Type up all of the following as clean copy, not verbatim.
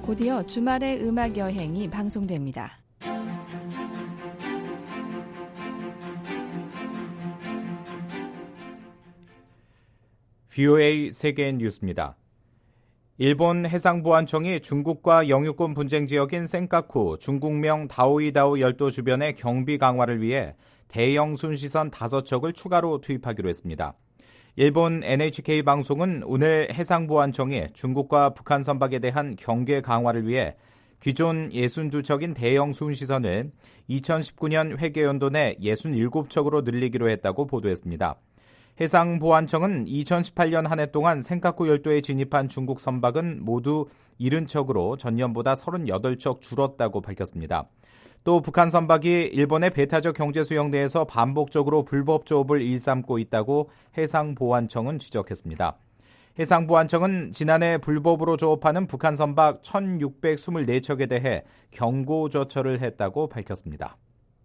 곧이어 주말의 음악 여행이 방송됩니다. VOA 세계 뉴스입니다. 일본 해상보안청이 중국과 영유권 분쟁 지역인 센카쿠, 중국명 다오이다오 열도 주변의 경비 강화를 위해 대형 순시선 5척을 추가로 투입하기로 했습니다. 일본 NHK 방송은 오늘 해상보안청이 중국과 북한 선박에 대한 경계 강화를 위해 기존 62척인 대형 순시선을 2019년 회계연도 내 67척으로 늘리기로 했다고 보도했습니다. 해상보안청은 2018년 한 해 동안 센카쿠 열도에 진입한 중국 선박은 모두 70척으로 전년보다 38척 줄었다고 밝혔습니다. 또 북한 선박이 일본의 배타적 경제 수역 내에서 반복적으로 불법 조업을 일삼고 있다고 해상보안청은 지적했습니다. 해상보안청은 지난해 불법으로 조업하는 북한 선박 1624척에 대해 경고 조처를 했다고 밝혔습니다.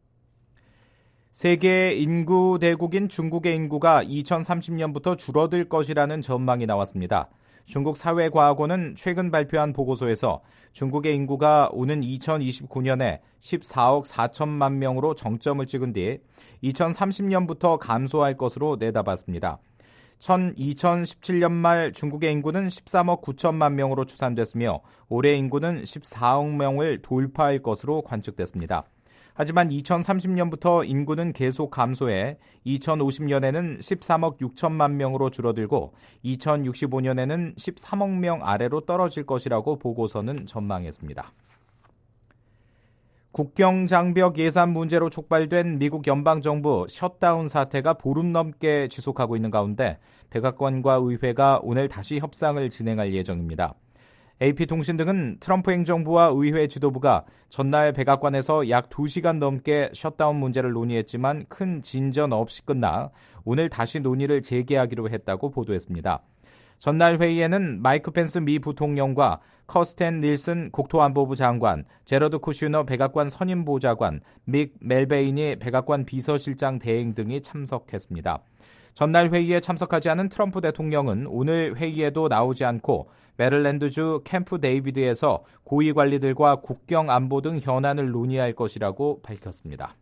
세계 인구 대국인 중국의 인구가 2030년부터 줄어들 것이라는 전망이 나왔습니다. 중국 사회과학원은 최근 발표한 보고서에서 중국의 인구가 오는 2029년에 14억 4천만 명으로 정점을 찍은 뒤 2030년부터 감소할 것으로 내다봤습니다. 2017년 말 중국의 인구는 13억 9천만 명으로 추산됐으며 올해 인구는 14억 명을 돌파할 것으로 관측됐습니다. 하지만 2030년부터 인구는 계속 감소해 2050년에는 13억 6천만 명으로 줄어들고 2065년에는 13억 명 아래로 떨어질 것이라고 보고서는 전망했습니다. 국경 장벽 예산 문제로 촉발된 미국 연방정부 셧다운 사태가 보름 넘게 지속하고 있는 가운데 백악관과 의회가 오늘 다시 협상을 진행할 예정입니다. AP통신 등은 트럼프 행정부와 의회 지도부가 전날 백악관에서 약 2시간 넘게 셧다운 문제를 논의했지만 큰 진전 없이 끝나 오늘 다시 논의를 재개하기로 했다고 보도했습니다. 전날 회의에는 마이크 펜스 미 부통령과 커스텐 닐슨 국토안보부 장관, 제러드 쿠슈너 백악관 선임보좌관, 믹 멜베인이 백악관 비서실장 대행 등이 참석했습니다. 전날 회의에 참석하지 않은 트럼프 대통령은 오늘 회의에도 나오지 않고 메릴랜드주 캠프 데이비드에서 고위 관리들과 국경 안보 등 현안을 논의할 것이라고 밝혔습니다.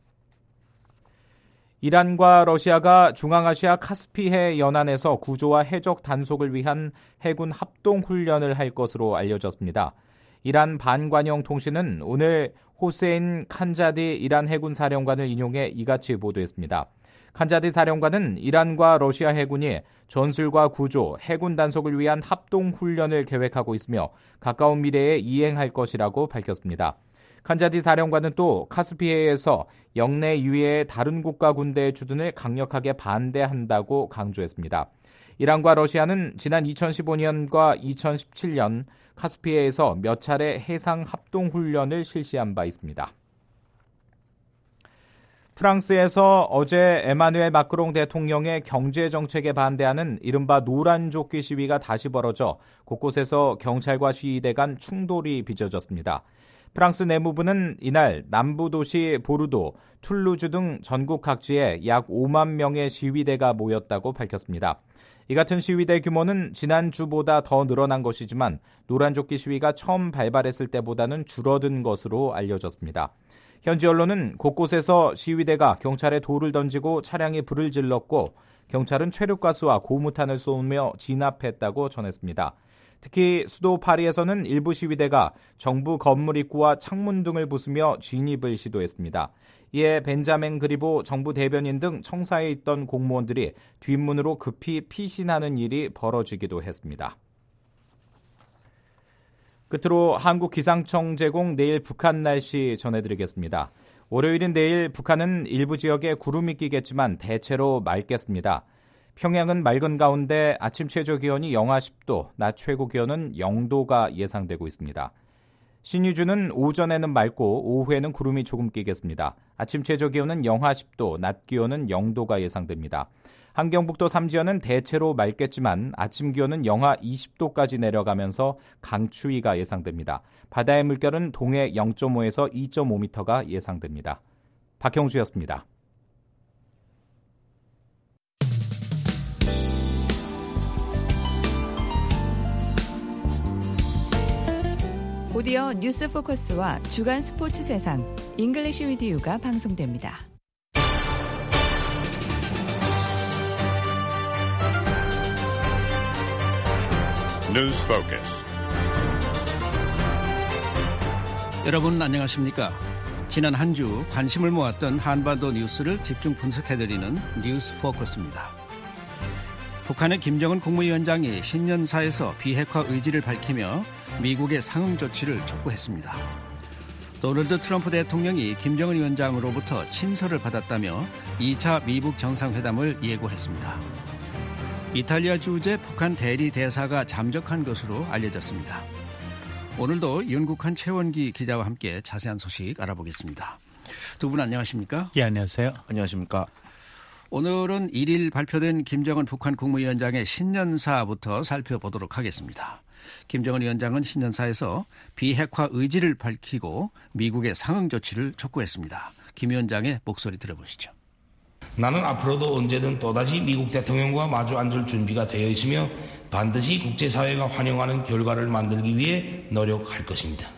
이란과 러시아가 중앙아시아 카스피해 연안에서 구조와 해적 단속을 위한 해군 합동훈련을 할 것으로 알려졌습니다. 이란 반관영 통신은 오늘 호세인 칸자디 이란 해군 사령관을 인용해 이같이 보도했습니다. 칸자디 사령관은 이란과 러시아 해군이 전술과 구조, 해군 단속을 위한 합동훈련을 계획하고 있으며 가까운 미래에 이행할 것이라고 밝혔습니다. 칸자디 사령관은 또 카스피해에서 영내 이외의 다른 국가 군대의 주둔을 강력하게 반대한다고 강조했습니다. 이란과 러시아는 지난 2015년과 2017년 카스피해에서 몇 차례 해상 합동훈련을 실시한 바 있습니다. 프랑스에서 어제 에마누엘 마크롱 대통령의 경제정책에 반대하는 이른바 노란조끼 시위가 다시 벌어져 곳곳에서 경찰과 시위대 간 충돌이 빚어졌습니다. 프랑스 내무부는 이날 남부 도시 보르도, 툴루즈 등 전국 각지에 약 5만 명의 시위대가 모였다고 밝혔습니다. 이 같은 시위대 규모는 지난주보다 더 늘어난 것이지만 노란조끼 시위가 처음 발발했을 때보다는 줄어든 것으로 알려졌습니다. 현지 언론은 곳곳에서 시위대가 경찰에 돌을 던지고 차량에 불을 질렀고 경찰은 최루가스와 고무탄을 쏘며 진압했다고 전했습니다. 특히 수도 파리에서는 일부 시위대가 정부 건물 입구와 창문 등을 부수며 진입을 시도했습니다. 이에 벤자민 그리보 정부 대변인 등 청사에 있던 공무원들이 뒷문으로 급히 피신하는 일이 벌어지기도 했습니다. 끝으로 한국기상청 제공 내일 북한 날씨 전해드리겠습니다. 월요일인 내일 북한은 일부 지역에 구름이 끼겠지만 대체로 맑겠습니다. 평양은 맑은 가운데 아침 최저 기온이 영하 10도, 낮 최고 기온은 0도가 예상되고 있습니다. 신의주는 오전에는 맑고 오후에는 구름이 조금 끼겠습니다. 아침 최저 기온은 영하 10도, 낮 기온은 0도가 예상됩니다. 함경북도 삼지연은 대체로 맑겠지만 아침 기온은 영하 20도까지 내려가면서 강추위가 예상됩니다. 바다의 물결은 동해 0.5에서 2.5m가 예상됩니다. 박형주였습니다. 곧이어 뉴스 포커스와 주간 스포츠 세상, 잉글리시 위디유가 방송됩니다. 뉴스 포커스. 여러분 안녕하십니까? 지난 한 주 관심을 모았던 한반도 뉴스를 집중 분석해드리는 뉴스 포커스입니다. 북한의 김정은 국무위원장이 신년사에서 비핵화 의지를 밝히며 미국의 상응 조치를 촉구했습니다. 도널드 트럼프 대통령이 김정은 위원장으로부터 친서를 받았다며 2차 미북 정상회담을 예고했습니다. 이탈리아 주재 북한 대리 대사가 잠적한 것으로 알려졌습니다. 오늘도 윤국한 최원기 기자와 함께 자세한 소식 알아보겠습니다. 두 분 안녕하십니까? 예, 안녕하세요. 안녕하십니까? 오늘은 1일 발표된 김정은 북한 국무위원장의 신년사부터 살펴보도록 하겠습니다. 김정은 위원장은 신년사에서 비핵화 의지를 밝히고 미국의 상응 조치를 촉구했습니다. 김 위원장의 목소리 들어보시죠. 나는 앞으로도 언제든 또다시 미국 대통령과 마주 앉을 준비가 되어 있으며 반드시 국제사회가 환영하는 결과를 만들기 위해 노력할 것입니다.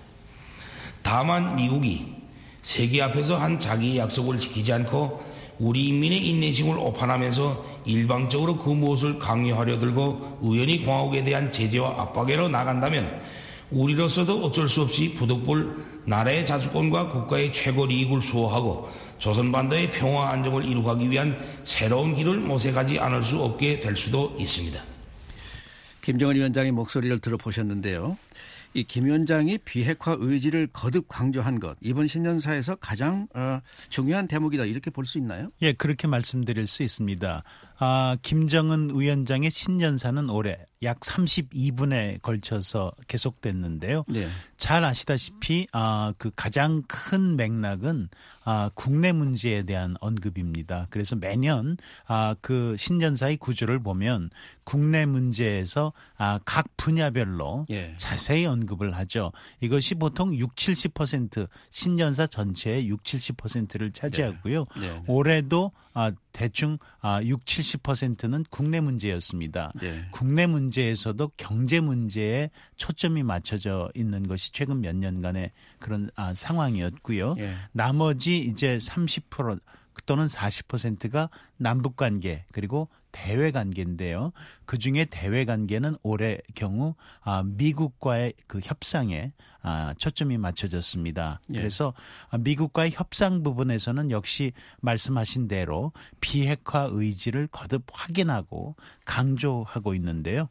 다만 미국이 세계 앞에서 한 자기의 약속을 지키지 않고 우리 인민의 인내심을 오판하면서 일방적으로 그 무엇을 강요하려 들고 우연히 공화국에 대한 제재와 압박으로 나간다면 우리로서도 어쩔 수 없이 부득불 나라의 자주권과 국가의 최고 이익을 수호하고 조선반도의 평화 안정을 이루기 위한 새로운 길을 모색하지 않을 수 없게 될 수도 있습니다. 김정은 위원장의 목소리를 들어보셨는데요. 이 김 위원장이 비핵화 의지를 거듭 강조한 것, 이번 신년사에서 가장 중요한 대목이다 이렇게 볼 수 있나요? 예, 그렇게 말씀드릴 수 있습니다. 김정은 위원장의 신년사는 올해 약 32분에 걸쳐서 계속됐는데요. 네. 잘 아시다시피 그 가장 큰 맥락은 국내 문제에 대한 언급입니다. 그래서 매년 그 신년사의 구조를 보면 국내 문제에서 각 분야별로 자세히 언급을 하죠. 이것이 보통 60-70% 신년사 전체의 60-70%를 차지하고요. 네. 올해도 대충 60-70%는 국내 문제였습니다. 네. 국내 문제에서도 경제 문제에 초점이 맞춰져 있는 것이 최근 몇 년간의 그런 상황이었고요. 네. 나머지 이제 30% 또는 40%가 남북관계 그리고 대외관계인데요. 그중에 대외관계는 올해 경우 미국과의 그 협상에 초점이 맞춰졌습니다. 예. 그래서 미국과의 협상 부분에서는 역시 말씀하신 대로 비핵화 의지를 거듭 확인하고 강조하고 있는데요.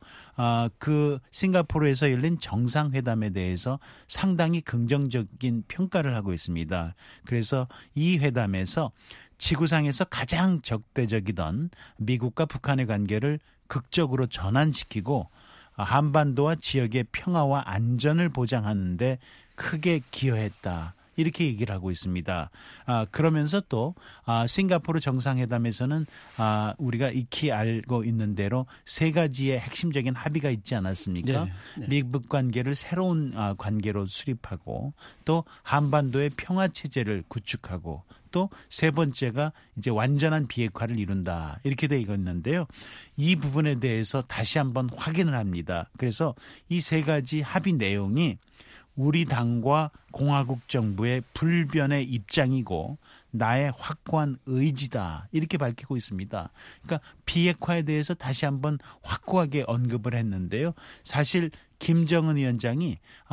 그 싱가포르에서 열린 정상회담에 대해서 상당히 긍정적인 평가를 하고 있습니다. 그래서 이 회담에서 지구상에서 가장 적대적이던 미국과 북한의 관계를 극적으로 전환시키고 한반도와 지역의 평화와 안전을 보장하는 데 크게 기여했다. 이렇게 얘기를 하고 있습니다. 그러면서 또 싱가포르 정상회담에서는 우리가 익히 알고 있는 대로 세 가지의 핵심적인 합의가 있지 않았습니까? 네, 네. 미북 관계를 새로운 관계로 수립하고 또 한반도의 평화 체제를 구축하고 또 세 번째가 이제 완전한 비핵화를 이룬다. 이렇게 되어 있는데요. 이 부분에 대해서 다시 한번 확인을 합니다. 그래서 이 세 가지 합의 내용이 우리 당과 공화국 정부의 불변의 입장이고 나의 확고한 의지다. 이렇게 밝히고 있습니다. 그러니까 비핵화에 대해서 다시 한번 확고하게 언급을 했는데요. 사실 김정은 위원장이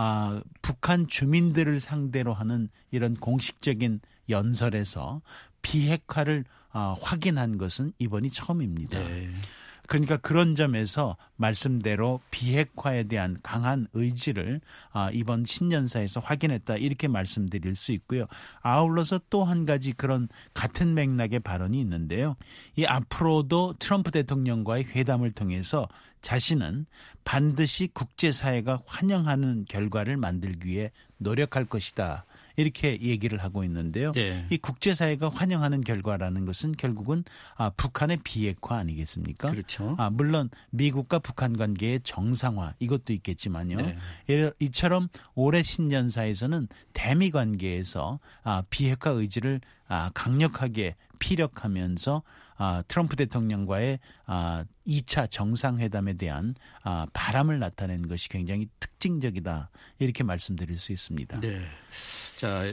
북한 주민들을 상대로 하는 이런 공식적인 연설에서 비핵화를 확인한 것은 이번이 처음입니다. 네. 그러니까 그런 점에서 말씀대로 비핵화에 대한 강한 의지를 이번 신년사에서 확인했다 이렇게 말씀드릴 수 있고요. 아울러서 또 한 가지 그런 같은 맥락의 발언이 있는데요. 이 앞으로도 트럼프 대통령과의 회담을 통해서 자신은 반드시 국제사회가 환영하는 결과를 만들기 위해 노력할 것이다. 이렇게 얘기를 하고 있는데요. 네. 이 국제사회가 환영하는 결과라는 것은 결국은 북한의 비핵화 아니겠습니까? 그렇죠. 물론 미국과 북한 관계의 정상화 이것도 있겠지만요. 네. 이처럼 올해 신년사에서는 대미 관계에서 비핵화 의지를 강력하게 피력하면서 트럼프 대통령과의 2차 정상회담에 대한 바람을 나타낸 것이 굉장히 특징적이다. 이렇게 말씀드릴 수 있습니다. 네. 자,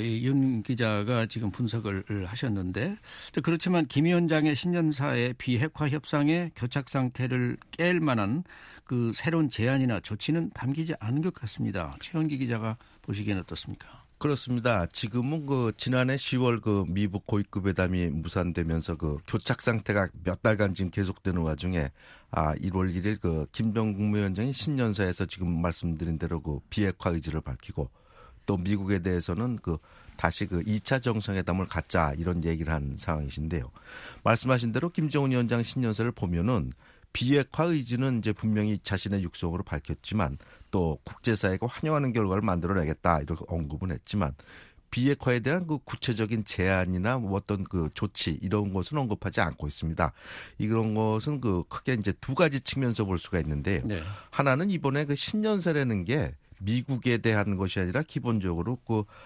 윤 기자가 지금 분석을 하셨는데 그렇지만 김 위원장의 신년사의 비핵화 협상의 교착 상태를 깰 만한 그 새로운 제안이나 조치는 담기지 않은 것 같습니다. 최원기 기자가 보시기에는 어떻습니까? 그렇습니다. 지금은 지난해 10월 미국 고위급 회담이 무산되면서 교착 상태가 몇 달간 지금 계속되는 와중에 1월 1일 김정은 국무위원장이 신년사에서 지금 말씀드린 대로 비핵화 의지를 밝히고 또 미국에 대해서는 다시 2차 정상회담을 갖자 이런 얘기를 한 상황이신데요. 말씀하신 대로 김정은 위원장 신년사를 보면은 비핵화 의지는 이제 분명히 자신의 육성으로 밝혔지만 또 국제사회가 환영하는 결과를 만들어내겠다 이렇게 언급은 했지만 비핵화에 대한 구체적인 제안이나 어떤 조치 이런 것은 언급하지 않고 있습니다. 이런 것은 크게 이제 두 가지 측면에서 볼 수가 있는데요. 네. 하나는 이번에 신년사라는 게 미국에 대한 것이 아니라 기본적으로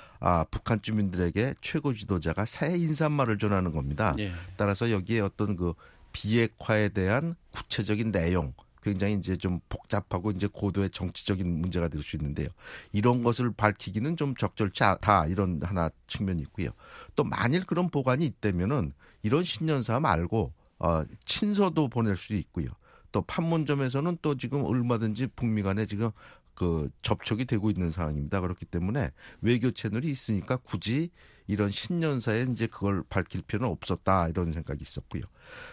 북한 주민들에게 최고 지도자가 새해 인사말을 전하는 겁니다. 네. 따라서 여기에 어떤 비핵화에 대한 구체적인 내용 굉장히 이제 좀 복잡하고 이제 고도의 정치적인 문제가 될 수 있는데요. 이런 것을 밝히기는 좀 적절치 않다 이런 하나 측면이 있고요. 또 만일 그런 보관이 있다면은 이런 신년사 말고 친서도 보낼 수 있고요. 또 판문점에서는 또 지금 얼마든지 북미 간에 지금 접촉이 되고 있는 상황입니다. 그렇기 때문에 외교 채널이 있으니까 굳이 이런 신년사에 이제 그걸 밝힐 필요는 없었다 이런 생각이 있었고요.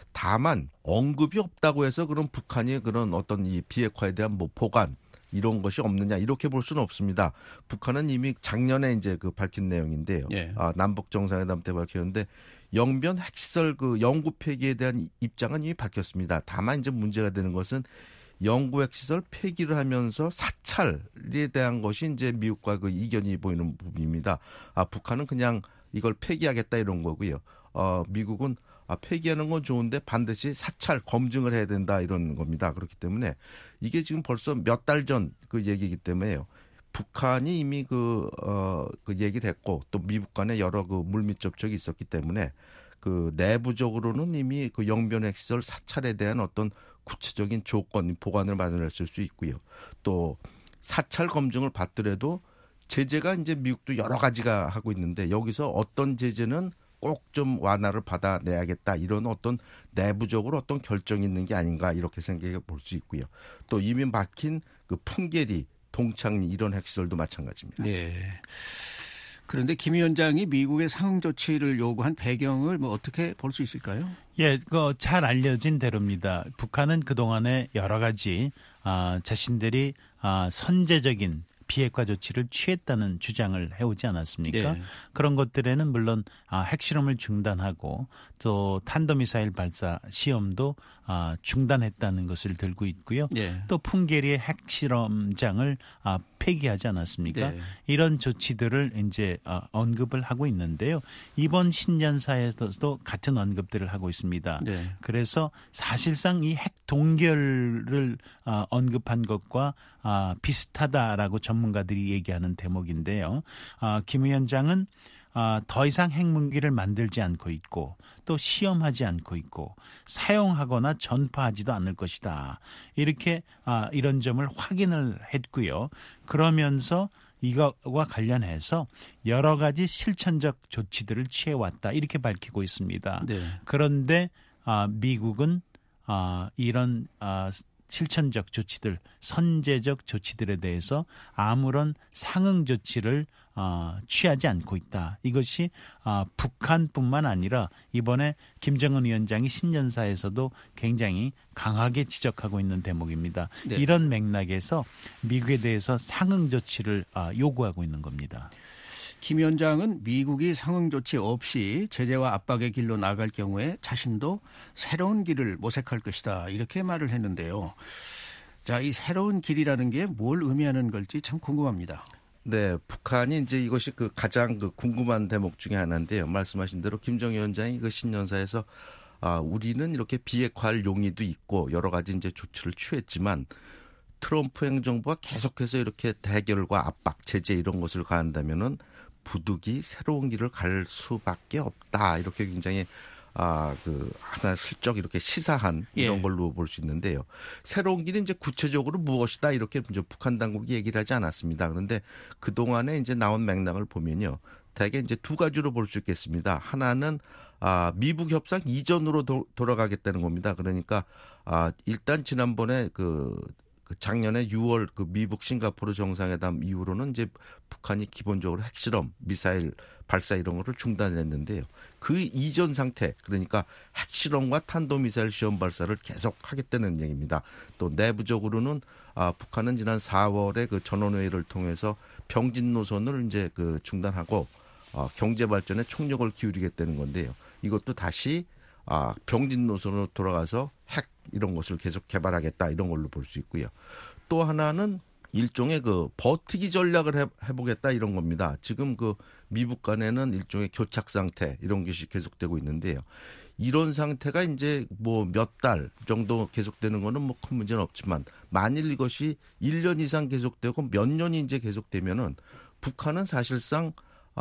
다만 언급이 없다고 해서 그럼 북한이 그런 어떤 이 비핵화에 대한 보관 이런 것이 없느냐 이렇게 볼 수는 없습니다. 북한은 이미 작년에 이제 밝힌 내용인데요. 예. 남북 정상회담 때 밝혔는데 영변 핵시설 영구 폐기에 대한 입장은 이미 밝혔습니다. 다만 이제 문제가 되는 것은 영구 핵시설 폐기를 하면서 사찰에 대한 것이 이제 미국과 이견이 보이는 부분입니다. 북한은 그냥 이걸 폐기하겠다 이런 거고요. 미국은 폐기하는 건 좋은데 반드시 사찰 검증을 해야 된다 이런 겁니다. 그렇기 때문에 이게 지금 벌써 몇 달 전 얘기이기 때문에요. 북한이 이미 얘기를 했고 또 미국 간에 여러 물밑 접촉이 있었기 때문에 내부적으로는 이미 영변 핵시설 사찰에 대한 어떤 구체적인 조건, 보관을 마련했을 수 있고요. 또 사찰 검증을 받더라도 제재가 이제 미국도 여러 가지가 하고 있는데 여기서 어떤 제재는 꼭 좀 완화를 받아내야겠다 이런 어떤 내부적으로 어떤 결정이 있는 게 아닌가 이렇게 생각해 볼 수 있고요. 또 이미 밝힌 풍계리, 동창리 이런 핵시설도 마찬가지입니다. 네. 그런데 김 위원장이 미국의 상응 조치를 요구한 배경을 어떻게 볼 수 있을까요? 예, 잘 알려진 대로입니다. 북한은 그동안에 여러 가지 자신들이 선제적인 비핵화 조치를 취했다는 주장을 해오지 않았습니까? 네. 그런 것들에는 물론 핵실험을 중단하고 또 탄도미사일 발사 시험도 중단했다는 것을 들고 있고요. 네. 또 풍계리의 핵실험장을 폐기하지 않았습니까? 네. 이런 조치들을 이제 언급을 하고 있는데요. 이번 신년사에서도 같은 언급들을 하고 있습니다. 네. 그래서 사실상 이 핵 동결을 언급한 것과 비슷하다라고 전문가들이 얘기하는 대목인데요. 김 위원장은 더 이상 핵무기를 만들지 않고 있고 또 시험하지 않고 있고 사용하거나 전파하지도 않을 것이다. 이렇게 이런 점을 확인을 했고요. 그러면서 이것과 관련해서 여러 가지 실천적 조치들을 취해왔다. 이렇게 밝히고 있습니다. 네. 그런데 미국은 이런 실천적 조치들, 선제적 조치들에 대해서 아무런 상응 조치를 취하지 않고 있다. 이것이 북한뿐만 아니라 이번에 김정은 위원장이 신년사에서도 굉장히 강하게 지적하고 있는 대목입니다. 네. 이런 맥락에서 미국에 대해서 상응 조치를 요구하고 있는 겁니다. 김 위원장은 미국이 상응 조치 없이 제재와 압박의 길로 나갈 경우에 자신도 새로운 길을 모색할 것이다. 이렇게 말을 했는데요. 자, 이 새로운 길이라는 게 뭘 의미하는 걸지 참 궁금합니다. 네, 북한이 이제 이것이 가장 궁금한 대목 중에 하나인데요. 말씀하신 대로 김정은 위원장이 신년사에서 우리는 이렇게 비핵화할 용의도 있고 여러 가지 이제 조치를 취했지만 트럼프 행정부가 계속해서 이렇게 대결과 압박, 제재 이런 것을 가한다면은 부득이 새로운 길을 갈 수밖에 없다. 이렇게 굉장히 하나 슬쩍 이렇게 시사한 이런 걸로 볼 수 있는데요. 새로운 길이 이제 구체적으로 무엇이다 이렇게 이제 북한 당국이 얘기를 하지 않았습니다. 그런데 그 동안에 이제 나온 맥락을 보면요, 대개 이제 두 가지로 볼 수 있겠습니다. 하나는 미북 협상 이전으로 돌아가겠다는 겁니다. 그러니까 일단 지난번에 작년에 6월 미북 싱가포르 정상회담 이후로는 이제 북한이 기본적으로 핵실험, 미사일 발사 이런 거를 중단했는데요. 그 이전 상태, 그러니까 핵실험과 탄도미사일 시험 발사를 계속 하겠다는 얘기입니다. 또 내부적으로는 북한은 지난 4월에 그 전원회의를 통해서 병진 노선을 이제 중단하고 경제 발전에 총력을 기울이겠다는 건데요. 이것도 다시 병진 노선으로 돌아가서 핵 이런 것을 계속 개발하겠다 이런 걸로 볼 수 있고요. 또 하나는 일종의 버티기 전략을 해보겠다 이런 겁니다. 지금 미북 간에는 일종의 교착 상태 이런 것이 계속되고 있는데요. 이런 상태가 이제 몇 달 정도 계속되는 거는 큰 문제는 없지만 만일 이것이 1년 이상 계속되고 몇 년이 이제 계속되면은 북한은 사실상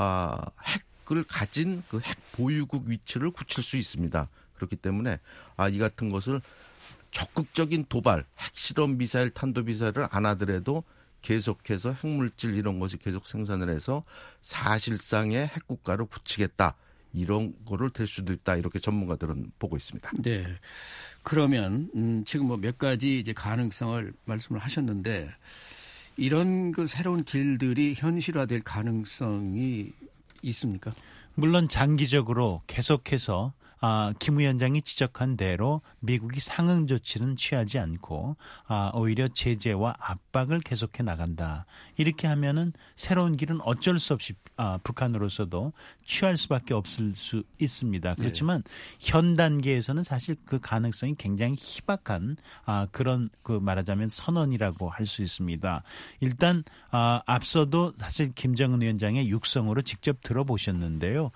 핵을 가진 핵 보유국 위치를 굳힐 수 있습니다. 그렇기 때문에 이 같은 것을 적극적인 도발, 핵실험 미사일, 탄도미사일을 안 하더라도 계속해서 핵물질 이런 것을 계속 생산을 해서 사실상의 핵국가를 굳히겠다. 이런 거를 될 수도 있다. 이렇게 전문가들은 보고 있습니다. 네. 그러면 지금 몇 가지 이제 가능성을 말씀을 하셨는데 이런 새로운 길들이 현실화될 가능성이 있습니까? 물론 장기적으로 계속해서 김 위원장이 지적한 대로 미국이 상응 조치는 취하지 않고 오히려 제재와 압박을 계속해 나간다. 이렇게 하면은 새로운 길은 어쩔 수 없이 북한으로서도 취할 수밖에 없을 수 있습니다. 그렇지만 현 단계에서는 사실 그 가능성이 굉장히 희박한 그런 말하자면 선언이라고 할 수 있습니다. 일단 앞서도 사실 김정은 위원장의 육성으로 직접 들어보셨는데요.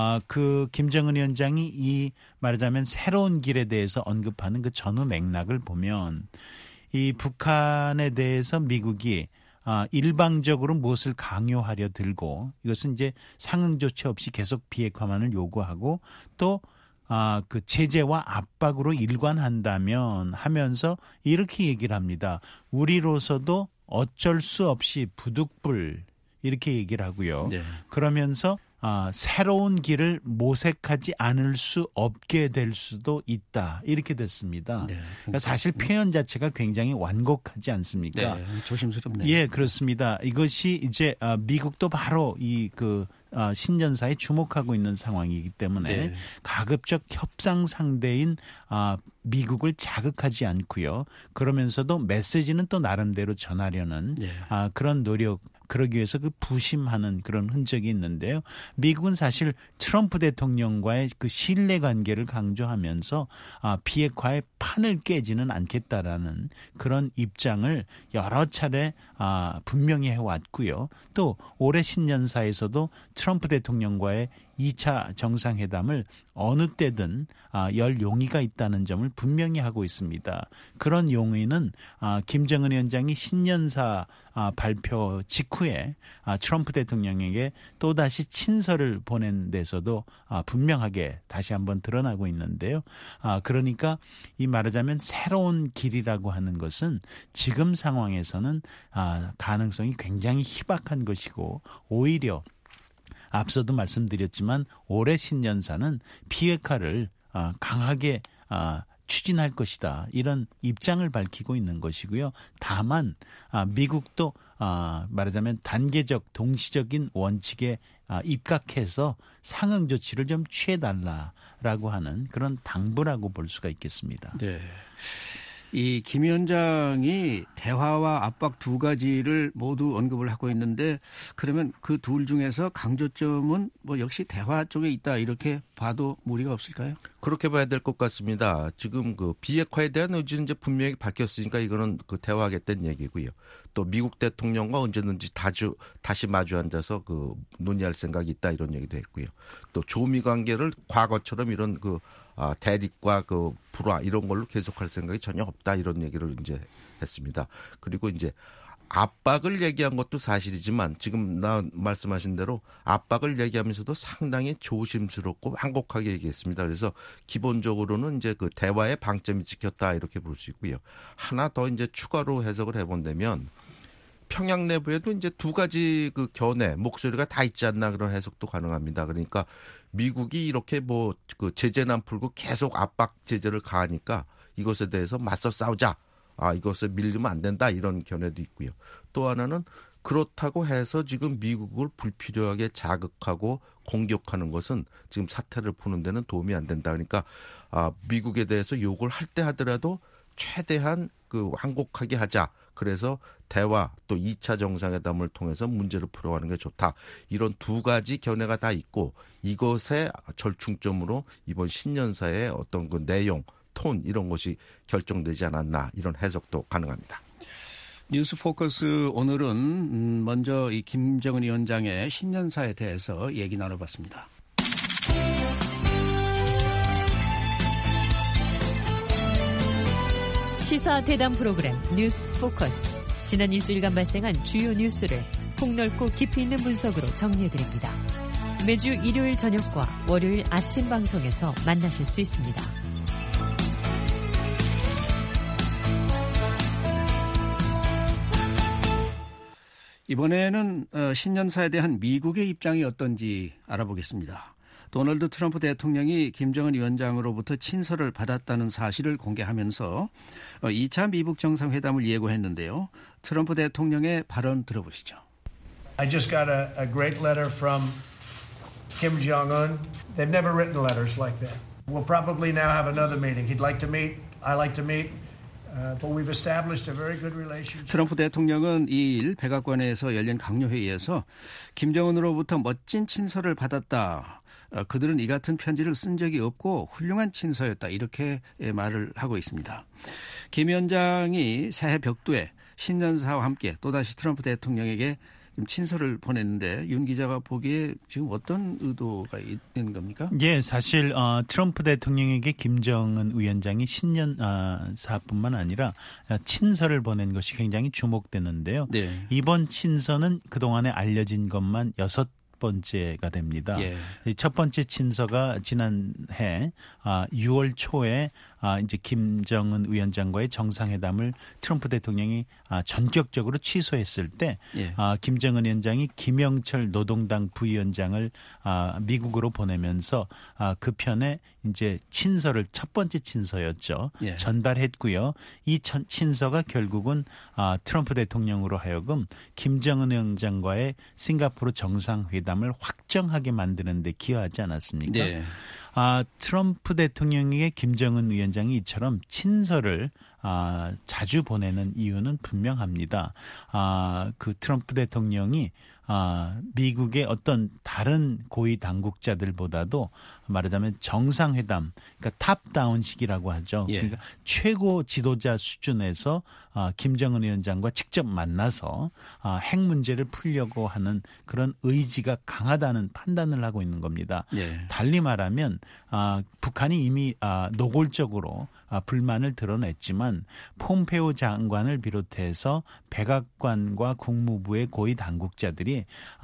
김정은 위원장이 이 말하자면 새로운 길에 대해서 언급하는 그 전후 맥락을 보면 이 북한에 대해서 미국이 일방적으로 무엇을 강요하려 들고 이것은 이제 상응 조치 없이 계속 비핵화만을 요구하고 또 그 제재와 압박으로 일관한다면 하면서 이렇게 얘기를 합니다. 우리로서도 어쩔 수 없이 부득불 이렇게 얘기를 하고요. 네. 그러면서 새로운 길을 모색하지 않을 수 없게 될 수도 있다. 이렇게 됐습니다. 네, 그러니까 사실 표현 자체가 굉장히 완곡하지 않습니까? 네, 조심스럽네요. 예, 그렇습니다. 이것이 이제 미국도 바로 신년사에 주목하고 있는 상황이기 때문에 가급적 협상 상대인 미국을 자극하지 않고요. 그러면서도 메시지는 또 나름대로 전하려는 그런 노력, 그러기 위해서 부심하는 그런 흔적이 있는데요. 미국은 사실 트럼프 대통령과의 그 신뢰관계를 강조하면서 비핵화의 판을 깨지는 않겠다라는 그런 입장을 여러 차례 분명히 해왔고요. 또 올해 신년사에서도 트럼프 대통령과의 2차 정상회담을 어느 때든 열 용의가 있다는 점을 분명히 하고 있습니다. 그런 용의는 김정은 위원장이 신년사 발표 직후에 트럼프 대통령에게 또다시 친서를 보낸 데서도 분명하게 다시 한번 드러나고 있는데요. 그러니까 이 말하자면 새로운 길이라고 하는 것은 지금 상황에서는 가능성이 굉장히 희박한 것이고 오히려 앞서도 말씀드렸지만 올해 신년사는 비핵화를 강하게 추진할 것이다. 이런 입장을 밝히고 있는 것이고요. 다만 미국도 말하자면 단계적 동시적인 원칙에 입각해서 상응 조치를 좀 취해달라라고 하는 그런 당부라고 볼 수가 있겠습니다. 네. 이 김 위원장이 대화와 압박 두 가지를 모두 언급을 하고 있는데 그러면 그 둘 중에서 강조점은 역시 대화 쪽에 있다 이렇게 봐도 무리가 없을까요? 그렇게 봐야 될 것 같습니다. 지금 비핵화에 대한 의지는 이제 분명히 밝혔으니까 이거는 대화하겠다는 얘기고요. 또 미국 대통령과 언제든지 다시 마주 앉아서 논의할 생각이 있다 이런 얘기도 했고요. 또 조미 관계를 과거처럼 이런 대립과 불화 이런 걸로 계속할 생각이 전혀 없다 이런 얘기를 이제 했습니다. 그리고 이제 압박을 얘기한 것도 사실이지만 지금 말씀하신 대로 압박을 얘기하면서도 상당히 조심스럽고 완곡하게 얘기했습니다. 그래서 기본적으로는 이제 그 대화의 방점이 찍혔다 이렇게 볼 수 있고요. 하나 더 이제 추가로 해석을 해본다면 평양 내부에도 이제 두 가지 그 견해 목소리가 다 있지 않나 그런 해석도 가능합니다. 그러니까 미국이 이렇게 뭐 그 제재는 안 풀고 계속 압박 제재를 가하니까 이것에 대해서 맞서 싸우자. 이것을 밀리면 안 된다 이런 견해도 있고요. 또 하나는 그렇다고 해서 지금 미국을 불필요하게 자극하고 공격하는 것은 지금 사태를 푸는 데는 도움이 안 된다. 그러니까 미국에 대해서 욕을 할 때 하더라도 최대한 그 완곡하게 하자. 그래서 대화 또 2차 정상회담을 통해서 문제를 풀어가는 게 좋다. 이런 두 가지 견해가 다 있고 이것의 절충점으로 이번 신년사의 어떤 그 내용 톤 이런 것이 결정되지 않았나 이런 해석도 가능합니다. 뉴스 포커스 오늘은 먼저 이 김정은 위원장의 신년사에 대해서 얘기 나눠봤습니다. 시사 대담 프로그램 뉴스 포커스. 지난 일주일간 발생한 주요 뉴스를 폭넓고 깊이 있는 분석으로 정리해드립니다. 매주 일요일 저녁과 월요일 아침 방송에서 만나실 수 있습니다. 이번에는 신년사에 대한 미국의 입장이 어떤지 알아보겠습니다. 도널드 트럼프 대통령이 김정은 위원장으로부터 친서를 받았다는 사실을 공개하면서 2차 미국 정상회담을 예고했는데요. 트럼프 대통령의 발언 들어보시죠. I just got a great letter from Kim Jong-un. They've never written letters like that. We'll probably now have another meeting. He'd like to meet. I like to meet. But we've established a very good relationship. 트럼프 대통령은 2일 백악관에서 열린 강요회의에서 김정은으로부터 멋진 친서를 받았다. 그들은 이 같은 편지를 쓴 적이 없고 훌륭한 친서였다. 이렇게 말을 하고 있습니다. 김 위원장이 새해 벽두에 신년사와 함께 또다시 트럼프 대통령에게 친서를 보냈는데 윤 기자가 보기에 지금 어떤 의도가 있는 겁니까? 예, 사실 트럼프 대통령에게 김정은 위원장이 신년사뿐만 아니라 친서를 보낸 것이 굉장히 주목되는데요. 네. 이번 친서는 그동안에 알려진 것만 6번째가 됩니다. 예. 첫 번째 친서가 지난해 6월 초에 이제 김정은 위원장과의 정상회담을 트럼프 대통령이 전격적으로 취소했을 때 예. 김정은 위원장이 김영철 노동당 부위원장을 미국으로 보내면서 그 편에 이제 친서를 첫 번째 친서였죠. 예. 전달했고요. 이 친서가 결국은 트럼프 대통령으로 하여금 김정은 위원장과의 싱가포르 정상회담을 확정하게 만드는 데 기여하지 않았습니까? 네. 트럼프 대통령에게 김정은 위원장이 이처럼 친서를 자주 보내는 이유는 분명합니다. 그 트럼프 대통령이 미국의 어떤 다른 고위 당국자들보다도 말하자면 정상회담, 그러니까 탑다운식이라고 하죠. 예. 그러니까 최고 지도자 수준에서 김정은 위원장과 직접 만나서 핵 문제를 풀려고 하는 그런 의지가 강하다는 판단을 하고 있는 겁니다. 예. 달리 말하면 북한이 이미 노골적으로 불만을 드러냈지만 폼페오 장관을 비롯해서 백악관과 국무부의 고위 당국자들이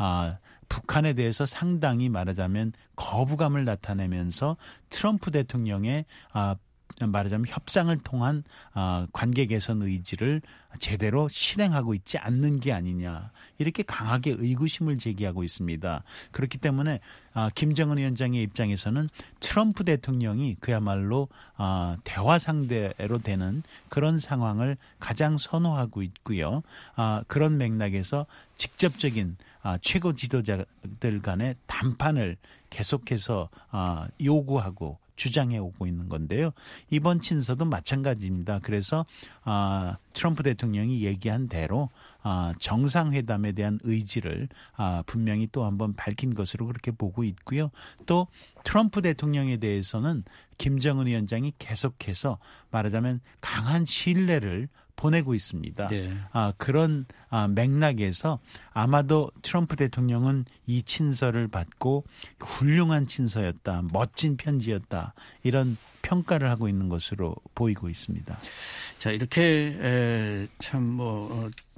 북한에 대해서 상당히 말하자면 거부감을 나타내면서 트럼프 대통령의 말하자면 협상을 통한 관계 개선 의지를 제대로 실행하고 있지 않는 게 아니냐 이렇게 강하게 의구심을 제기하고 있습니다. 그렇기 때문에 김정은 위원장의 입장에서는 트럼프 대통령이 그야말로 대화 상대로 되는 그런 상황을 가장 선호하고 있고요. 그런 맥락에서 직접적인 최고 지도자들 간의 담판을 계속해서 요구하고 주장해 오고 있는 건데요. 이번 친서도 마찬가지입니다. 그래서 트럼프 대통령이 얘기한 대로 정상회담에 대한 의지를 분명히 또 한번 밝힌 것으로 그렇게 보고 있고요. 또 트럼프 대통령에 대해서는 김정은 위원장이 계속해서 말하자면 강한 신뢰를 보내고 있습니다. 네. 그런 맥락에서 아마도 트럼프 대통령은 이 친서를 받고 훌륭한 친서였다, 멋진 편지였다 이런 평가를 하고 있는 것으로 보이고 있습니다. 자, 이렇게 참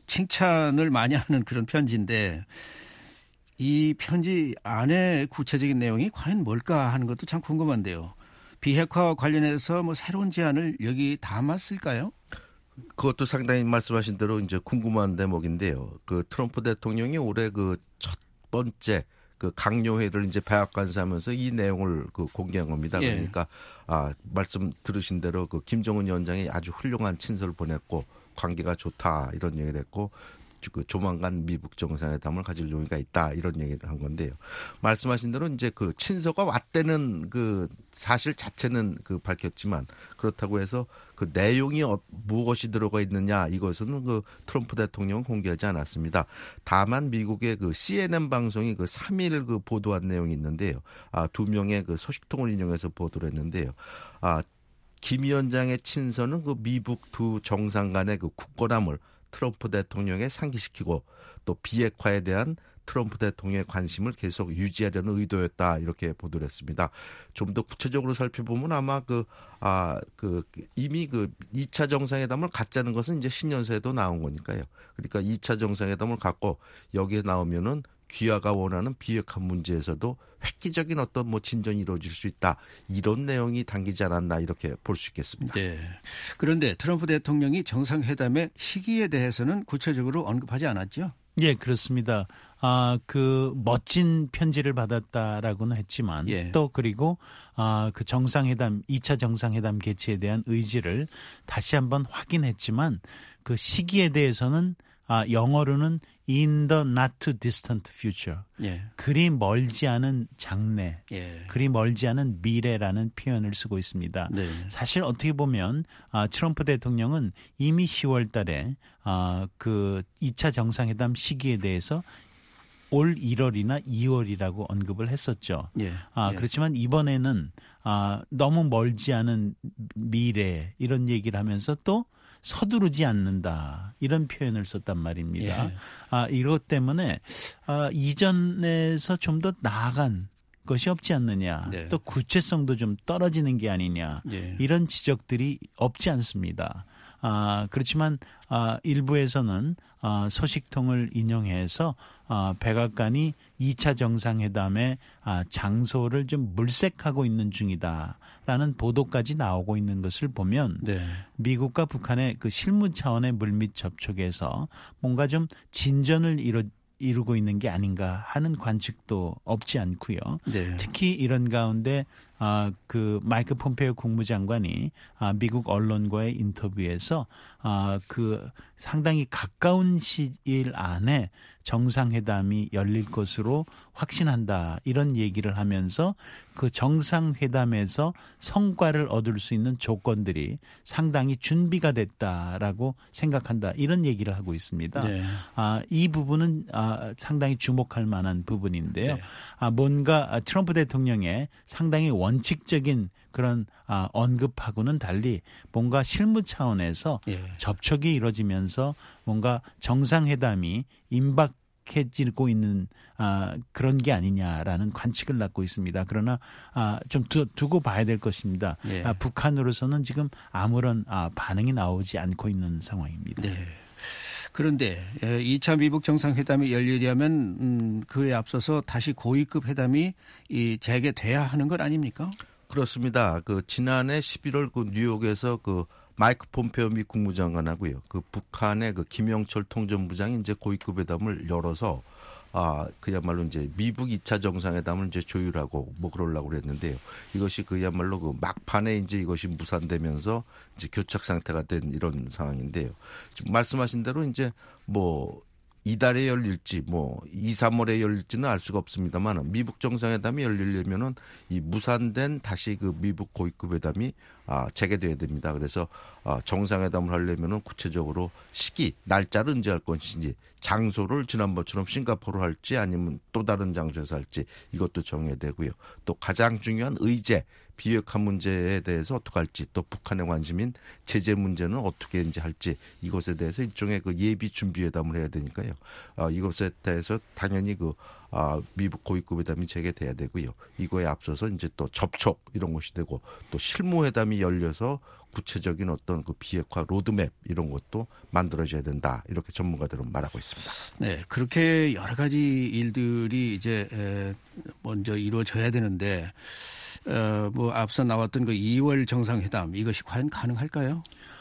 칭찬을 많이 하는 그런 편지인데 이 편지 안에 구체적인 내용이 과연 뭘까 하는 것도 참 궁금한데요. 비핵화 관련해서 뭐 새로운 제안을 여기 담았을까요? 그것도 상당히 말씀하신 대로 이제 궁금한 대목인데요. 그 트럼프 대통령이 올해 그 첫 번째 그 강요회를 이제 백악관에서 이 내용을 그 공개한 겁니다. 그러니까 말씀 들으신 대로 그 김정은 위원장이 아주 훌륭한 친서를 보냈고 관계가 좋다 이런 얘기를 했고 그 조만간 미국 정상회담을 가질 용의가 있다 이런 얘기를 한 건데요. 말씀하신 대로 이제 그 친서가 왔다는 그 사실 자체는 그 밝혔지만 그렇다고 해서 그 내용이 무엇이 들어가 있느냐 이것은 그 트럼프 대통령은 공개하지 않았습니다. 다만 미국의 그 CNN 방송이 그 3일 그 보도한 내용이 있는데요. 두 명의 그 소식통을 인용해서 보도를 했는데요. 김 위원장의 친서는 그 미국 두 정상 간의 그 굳건함을 트럼프 대통령에 상기시키고 또 비핵화에 대한 트럼프 대통령의 관심을 계속 유지하려는 의도였다 이렇게 보도를 했습니다. 좀 더 구체적으로 살펴보면 아마 이미 그 2차 정상회담을 갖자는 것은 이제 신년사에도 나온 거니까요. 그러니까 2차 정상회담을 갖고 여기에 나오면은 귀하가 원하는 비핵화 문제에서도 획기적인 어떤 뭐 진전이 이루어질 수 있다. 이런 내용이 담기지 않았나 이렇게 볼 수 있겠습니다. 네. 그런데 트럼프 대통령이 정상회담의 시기에 대해서는 구체적으로 언급하지 않았죠? 예, 그렇습니다. 그 멋진 편지를 받았다라고는 했지만 또 그리고 그 정상회담 2차 정상회담 개최에 대한 의지를 다시 한번 확인했지만 그 시기에 대해서는 영어로는 in the not too distant future. 그리 멀지 않은 장래, 그리 멀지 않은 미래라는 표현을 쓰고 있습니다. 네. 사실 어떻게 보면 트럼프 대통령은 이미 10월 달에 그 2차 정상회담 시기에 대해서 올 1월이나 2월이라고 언급을 했었죠. 그렇지만 이번에는 너무 멀지 않은 미래 이런 얘기를 하면서 또 서두르지 않는다 이런 표현을 썼단 말입니다. 이것 때문에 이전에서 좀 더 나아간 것이 없지 않느냐, 또 구체성도 좀 떨어지는 게 아니냐 이런 지적들이 없지 않습니다. 그렇지만 일부에서는 소식통을 인용해서 백악관이 2차 정상회담의 장소를 좀 물색하고 있는 중이다라는 보도까지 나오고 있는 것을 보면 미국과 북한의 그 실무 차원의 물밑 접촉에서 뭔가 좀 진전을 이루고 있는 게 아닌가 하는 관측도 없지 않고요. 특히 이런 가운데 그 마이크 폼페이오 국무장관이 미국 언론과의 인터뷰에서 그 상당히 가까운 시일 안에 정상회담이 열릴 것으로 확신한다 이런 얘기를 하면서 그 정상회담에서 성과를 얻을 수 있는 조건들이 상당히 준비가 됐다라고 생각한다 이런 얘기를 하고 있습니다. 이 부분은 상당히 주목할 만한 부분인데요. 뭔가 트럼프 대통령의 상당히 원칙적인 그런 언급하고는 달리 뭔가 실무 차원에서 접촉이 이루어지면서 뭔가 정상회담이 임박해지고 있는 그런 게 아니냐라는 관측을 낳고 있습니다. 그러나 좀 두고 봐야 될 것입니다. 북한으로서는 지금 아무런 반응이 나오지 않고 있는 상황입니다. 그런데 2차 미북 정상회담이 열리려면 그에 앞서서 다시 고위급 회담이 재개돼야 하는 것 아닙니까? 그렇습니다. 그 지난해 11월 그 뉴욕에서 그 마이크 폼페이오 미 국무장관하고요. 그 북한의 그 김영철 통전부장이 이제 고위급 회담을 열어서 그야말로 이제 미북 2차 정상회담을 이제 조율하고 뭐 그러려고 그랬는데요. 이것이 그야말로 그 막판에 이제 이것이 무산되면서 이제 교착 상태가 된 이런 상황인데요. 지금 말씀하신 대로 이제 뭐 이달에 열릴지 뭐 2, 3월에 열릴지는 알 수가 없습니다만 미북 정상회담이 열리려면은 이 무산된 다시 그 미북 고위급 회담이 재개돼야 됩니다. 그래서 정상회담을 하려면은 구체적으로 시기, 날짜를 언제 할 것인지, 장소를 지난번처럼 싱가포르 할지 아니면 또 다른 장소에서 할지 이것도 정해야 되고요. 또 가장 중요한 의제, 비핵화 문제에 대해서 어떻게 할지 또 북한의 관심인 제재 문제는 어떻게 이제 할지 이것에 대해서 일종의 그 예비 준비 회담을 해야 되니까요. 이것에 대해서 당연히 미국 고위급 회담이 재개돼야 되고요. 이거에 앞서서 이제 또 접촉 이런 것이 되고 또 실무 회담이 열려서 구체적인 어떤 그 비핵화 로드맵 이런 것도 만들어져야 된다. 이렇게 전문가들은 말하고 있습니다. 네, 그렇게 여러 가지 일들이 이제 먼저 이루어져야 되는데 뭐 앞서 나왔던 그 2월 정상회담 이것이 과연 가능할까요?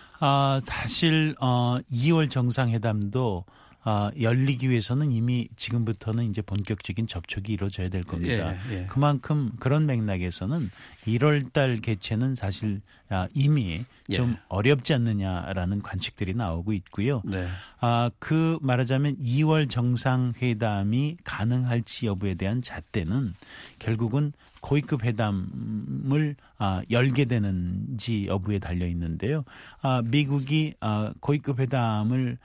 사실 2월 정상회담도 열리기 위해서는 이미 지금부터는 이제 본격적인 접촉이 이루어져야 될 겁니다. 예. 그만큼 그런 맥락에서는 1월 달 개최는 사실 이미 좀 어렵지 않느냐라는 관측들이 나오고 있고요. 네. 그 말하자면 2월 정상회담이 가능할지 여부에 대한 잣대는 결국은 고위급 회담을 열게 되는지 여부에 달려 있는데요. 미국이 고위급 회담을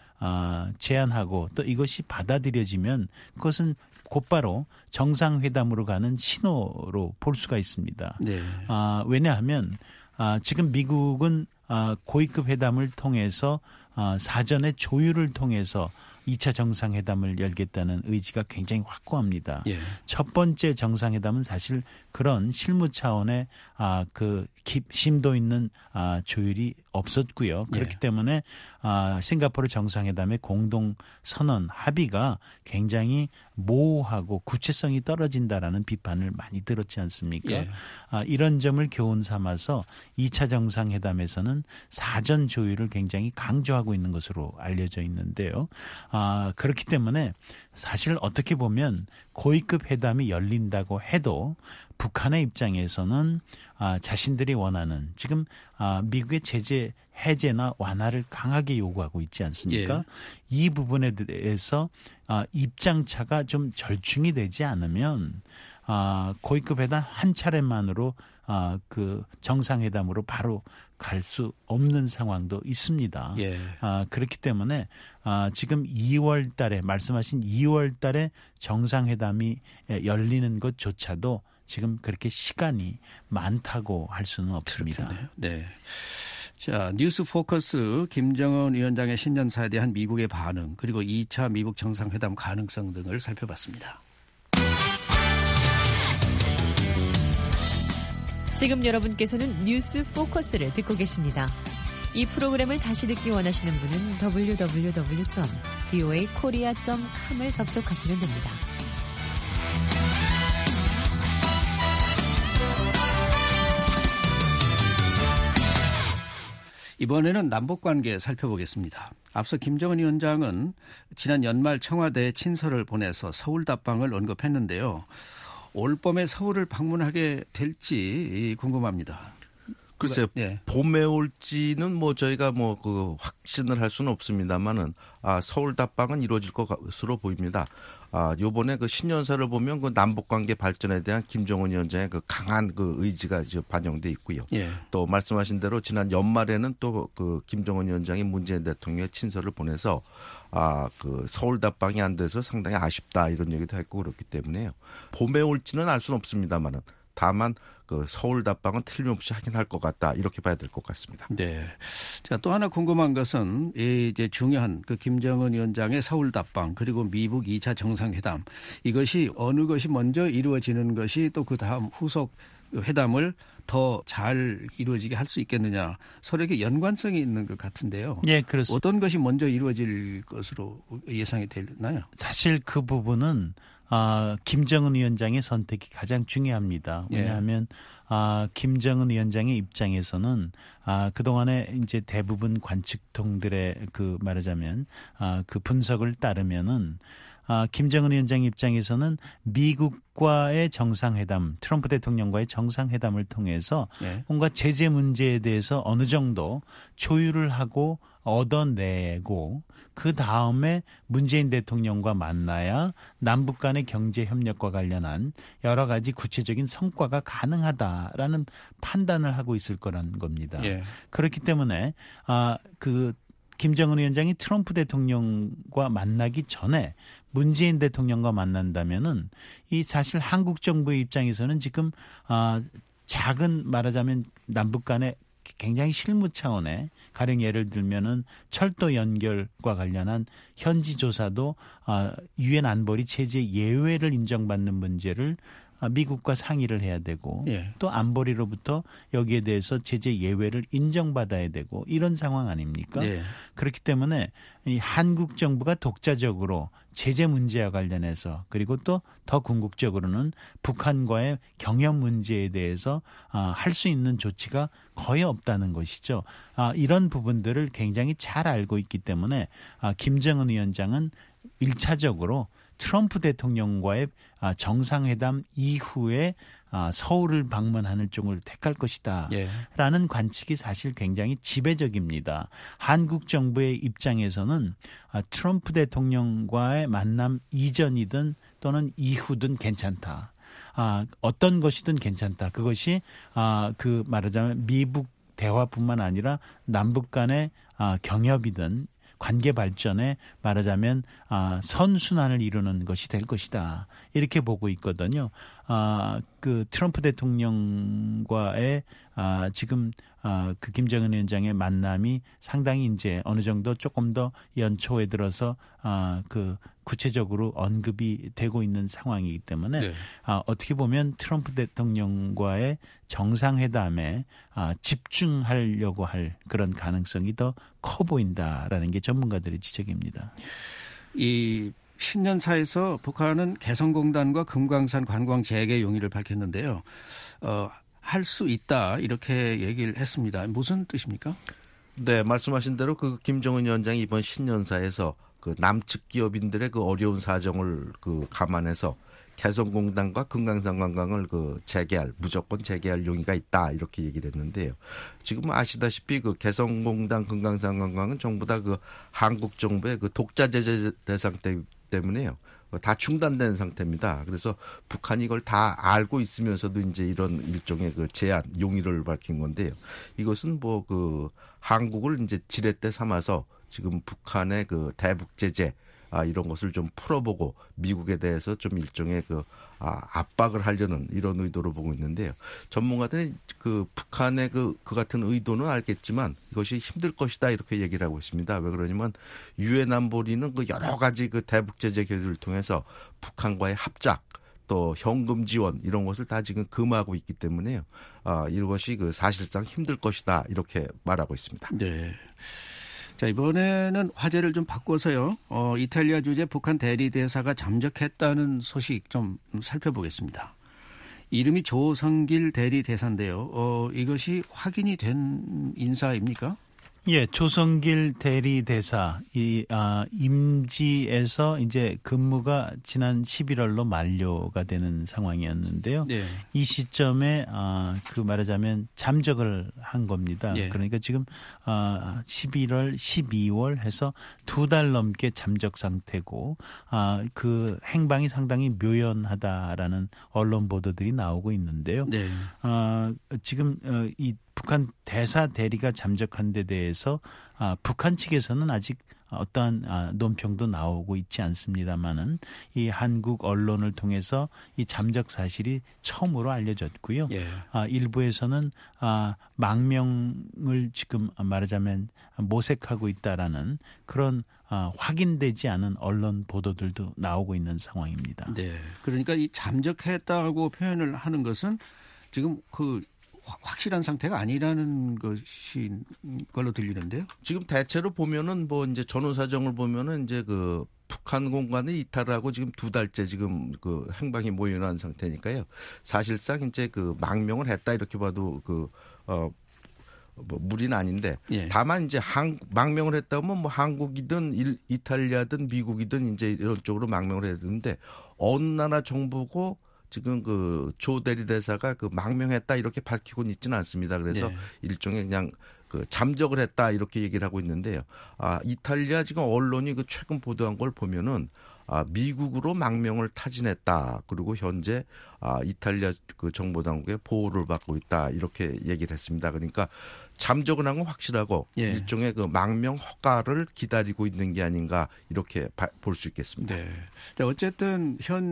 제안하고 또 이것이 받아들여지면 그것은 곧바로 정상회담으로 가는 신호로 볼 수가 있습니다. 네. 왜냐하면 지금 미국은 고위급 회담을 통해서 사전에 조율을 통해서 2차 정상회담을 열겠다는 의지가 굉장히 확고합니다. 예. 첫 번째 정상회담은 사실 그런 실무 차원의 그 심도 있는 조율이 없었고요. 그렇기 때문에 싱가포르 정상회담의 공동 선언 합의가 굉장히 모호하고 구체성이 떨어진다라는 비판을 많이 들었지 않습니까? 예. 이런 점을 교훈 삼아서 2차 정상회담에서는 사전 조율을 굉장히 강조하고 있는 것으로 알려져 있는데요. 그렇기 때문에 사실 어떻게 보면 고위급 회담이 열린다고 해도 북한의 입장에서는 자신들이 원하는 지금 미국의 제재 해제나 완화를 강하게 요구하고 있지 않습니까? 예. 이 부분에 대해서 입장차가 좀 절충이 되지 않으면 고위급 회담 한 차례만으로 그 정상회담으로 바로 갈 수 없는 상황도 있습니다. 예. 그렇기 때문에 지금 2월 달에 말씀하신 2월 달에 정상회담이 열리는 것조차도 지금 그렇게 시간이 많다고 할 수는 없습니다. 그렇겠네요. 네. 자, 뉴스 포커스 김정은 위원장의 신년사에 대한 미국의 반응 그리고 2차 미국 정상회담 가능성 등을 살펴봤습니다. 지금 여러분께서는 뉴스 포커스를 듣고 계십니다. 이 프로그램을 다시 듣기 원하시는 분은 www.voakorea.com을 접속하시면 됩니다. 이번에는 남북관계 살펴보겠습니다. 앞서 김정은 위원장은 지난 연말 청와대에 친서를 보내서 서울 답방을 언급했는데요. 올 봄에 서울을 방문하게 될지 궁금합니다. 글쎄요. 예. 봄에 올지는 뭐 저희가 그 확신을 할 수는 없습니다만은 서울 답방은 이루어질 것으로 보입니다. 요번에 그 신년사를 보면 그 남북관계 발전에 대한 김정은 위원장의 그 강한 그 의지가 이제 반영돼 있고요. 예. 또 말씀하신 대로 지난 연말에는 또 그 김정은 위원장이 문재인 대통령의 친서를 보내서 그 서울 답방이 안 돼서 상당히 아쉽다 이런 얘기도 했고 그렇기 때문에요. 봄에 올지는 알 수는 없습니다만은 다만 그 서울 답방은 틀림없이 하긴 할 것 같다 이렇게 봐야 될 것 같습니다. 네. 자, 또 하나 궁금한 것은 이제 중요한 그 김정은 위원장의 서울 답방 그리고 미국 2차 정상회담 이것이 어느 것이 먼저 이루어지는 것이 또 그 다음 후속 회담을 더 잘 이루어지게 할 수 있겠느냐 서로에게 연관성이 있는 것 같은데요. 예, 그렇습니다. 어떤 것이 먼저 이루어질 것으로 예상이 되나요? 사실 그 부분은 김정은 위원장의 선택이 가장 중요합니다. 왜냐하면 김정은 위원장의 입장에서는 그동안에 이제 대부분 관측통들의 그 말하자면 그 분석을 따르면은 김정은 위원장 입장에서는 미국과의 정상회담, 트럼프 대통령과의 정상회담을 통해서 뭔가 제재 문제에 대해서 어느 정도 조율을 하고 얻어내고 그 다음에 문재인 대통령과 만나야 남북 간의 경제 협력과 관련한 여러 가지 구체적인 성과가 가능하다라는 판단을 하고 있을 거라는 겁니다. 예. 그렇기 때문에 그 김정은 위원장이 트럼프 대통령과 만나기 전에 문재인 대통령과 만난다면은 이 사실 한국 정부의 입장에서는 지금 작은 말하자면 남북 간의 굉장히 실무 차원의 가령 예를 들면은 철도 연결과 관련한 현지 조사도 유엔 안보리 체제 예외를 인정받는 문제를 미국과 상의를 해야 되고 예. 또 안보리로부터 여기에 대해서 제재 예외를 인정받아야 되고 이런 상황 아닙니까? 예. 그렇기 때문에 이 한국 정부가 독자적으로 제재 문제와 관련해서 그리고 또 더 궁극적으로는 북한과의 경협 문제에 대해서 할 수 있는 조치가 거의 없다는 것이죠. 이런 부분들을 굉장히 잘 알고 있기 때문에 김정은 위원장은 1차적으로 트럼프 대통령과의 정상회담 이후에 서울을 방문하는 쪽을 택할 것이다 라는 관측이 사실 굉장히 지배적입니다. 한국 정부의 입장에서는 트럼프 대통령과의 만남 이전이든 또는 이후든 괜찮다. 어떤 것이든 괜찮다. 그것이 그 말하자면 미북 대화뿐만 아니라 남북 간의 경협이든 관계 발전에 말하자면 선순환을 이루는 것이 될 것이다. 이렇게 보고 있거든요. 그 트럼프 대통령과의 지금 그 김정은 위원장의 만남이 상당히 이제 어느 정도 조금 더 연초에 들어서 그 구체적으로 언급이 되고 있는 상황이기 때문에 네. 어떻게 보면 트럼프 대통령과의 정상회담에 집중하려고 할 그런 가능성이 더 커 보인다라는 게 전문가들의 지적입니다. 이 신년사에서 북한은 개성공단과 금강산 관광 재개 용의를 밝혔는데요. 할 수 있다 이렇게 얘기를 했습니다. 무슨 뜻입니까? 네, 말씀하신 대로 그 김정은 위원장이 이번 신년사에서 그 남측 기업인들의 그 어려운 사정을 그 감안해서 개성공단과 금강산 관광을 그 무조건 재개할 용의가 있다 이렇게 얘기를 했는데요. 지금 아시다시피 그 개성공단, 금강산 관광은 전부 다 그 한국 정부의 그 독자 제재 대상 때문에요. 다 중단된 상태입니다. 그래서 북한이 이걸 다 알고 있으면서도 이제 이런 일종의 그 제한, 용의를 밝힌 건데요. 이것은 뭐 그 한국을 이제 지렛대 삼아서 지금 북한의 그 대북 제재 이런 것을 좀 풀어보고 미국에 대해서 좀 일종의 그 압박을 하려는 이런 의도로 보고 있는데요. 전문가들은 그 북한의 그 같은 의도는 알겠지만 이것이 힘들 것이다 이렇게 얘기를 하고 있습니다. 왜 그러냐면 유엔 안보리는 그 여러 가지 그 대북 제재 결의를 통해서 북한과의 합작 또 현금 지원 이런 것을 다 지금 금하고 있기 때문에요. 이것이 그 사실상 힘들 것이다 이렇게 말하고 있습니다. 네. 자, 이번에는 화제를 좀 바꿔서요. 이탈리아 주재 북한 대리대사가 잠적했다는 소식 좀 살펴보겠습니다. 이름이 조성길 대리대사인데요. 이것이 확인이 된 인사입니까? 예, 조성길 대리대사 임지에서 이제 근무가 지난 11월로 만료가 되는 상황이었는데요. 네. 이 시점에 그 말하자면 잠적을 한 겁니다. 네. 그러니까 지금 11월, 12월 해서 2달 넘게 잠적 상태고 그 행방이 상당히 묘연하다라는 언론 보도들이 나오고 있는데요. 네. 지금 이 북한 대사 대리가 잠적한 데 대해서 북한 측에서는 아직 어떠한 논평도 나오고 있지 않습니다만은 이 한국 언론을 통해서 이 잠적 사실이 처음으로 알려졌고요. 예. 일부에서는 망명을 지금 말하자면 모색하고 있다라는 그런 확인되지 않은 언론 보도들도 나오고 있는 상황입니다. 네, 그러니까 이 잠적했다고 표현을 하는 것은 지금 그 확실한 상태가 아니라는 것이 걸로 들리는데요. 지금 대체로 보면은 뭐 이제 전후 사정을 보면은 이제 그 북한 공간을 이탈하고 지금 2달째 지금 그 행방이 모연한 상태니까요. 사실상 이제 그 망명을 했다 이렇게 봐도 뭐 무리는 아닌데 예. 다만 이제 망명을 했다면 뭐 한국이든 이탈리아든 미국이든 이제 이런 쪽으로 망명을 해야 되는데 어느 나라 정부고 지금 그 조 대리대사가 그 망명했다 이렇게 밝히고는 있지는 않습니다. 그래서 네. 일종의 그냥 그 잠적을 했다 이렇게 얘기를 하고 있는데요. 이탈리아 지금 언론이 그 최근 보도한 걸 보면은 미국으로 망명을 타진했다. 그리고 현재 이탈리아 그 정보 당국의 보호를 받고 있다 이렇게 얘기를 했습니다. 그러니까 잠적을 한 건 확실하고 예. 일종의 그 망명 허가를 기다리고 있는 게 아닌가 이렇게 볼 수 있겠습니다. 네. 어쨌든 현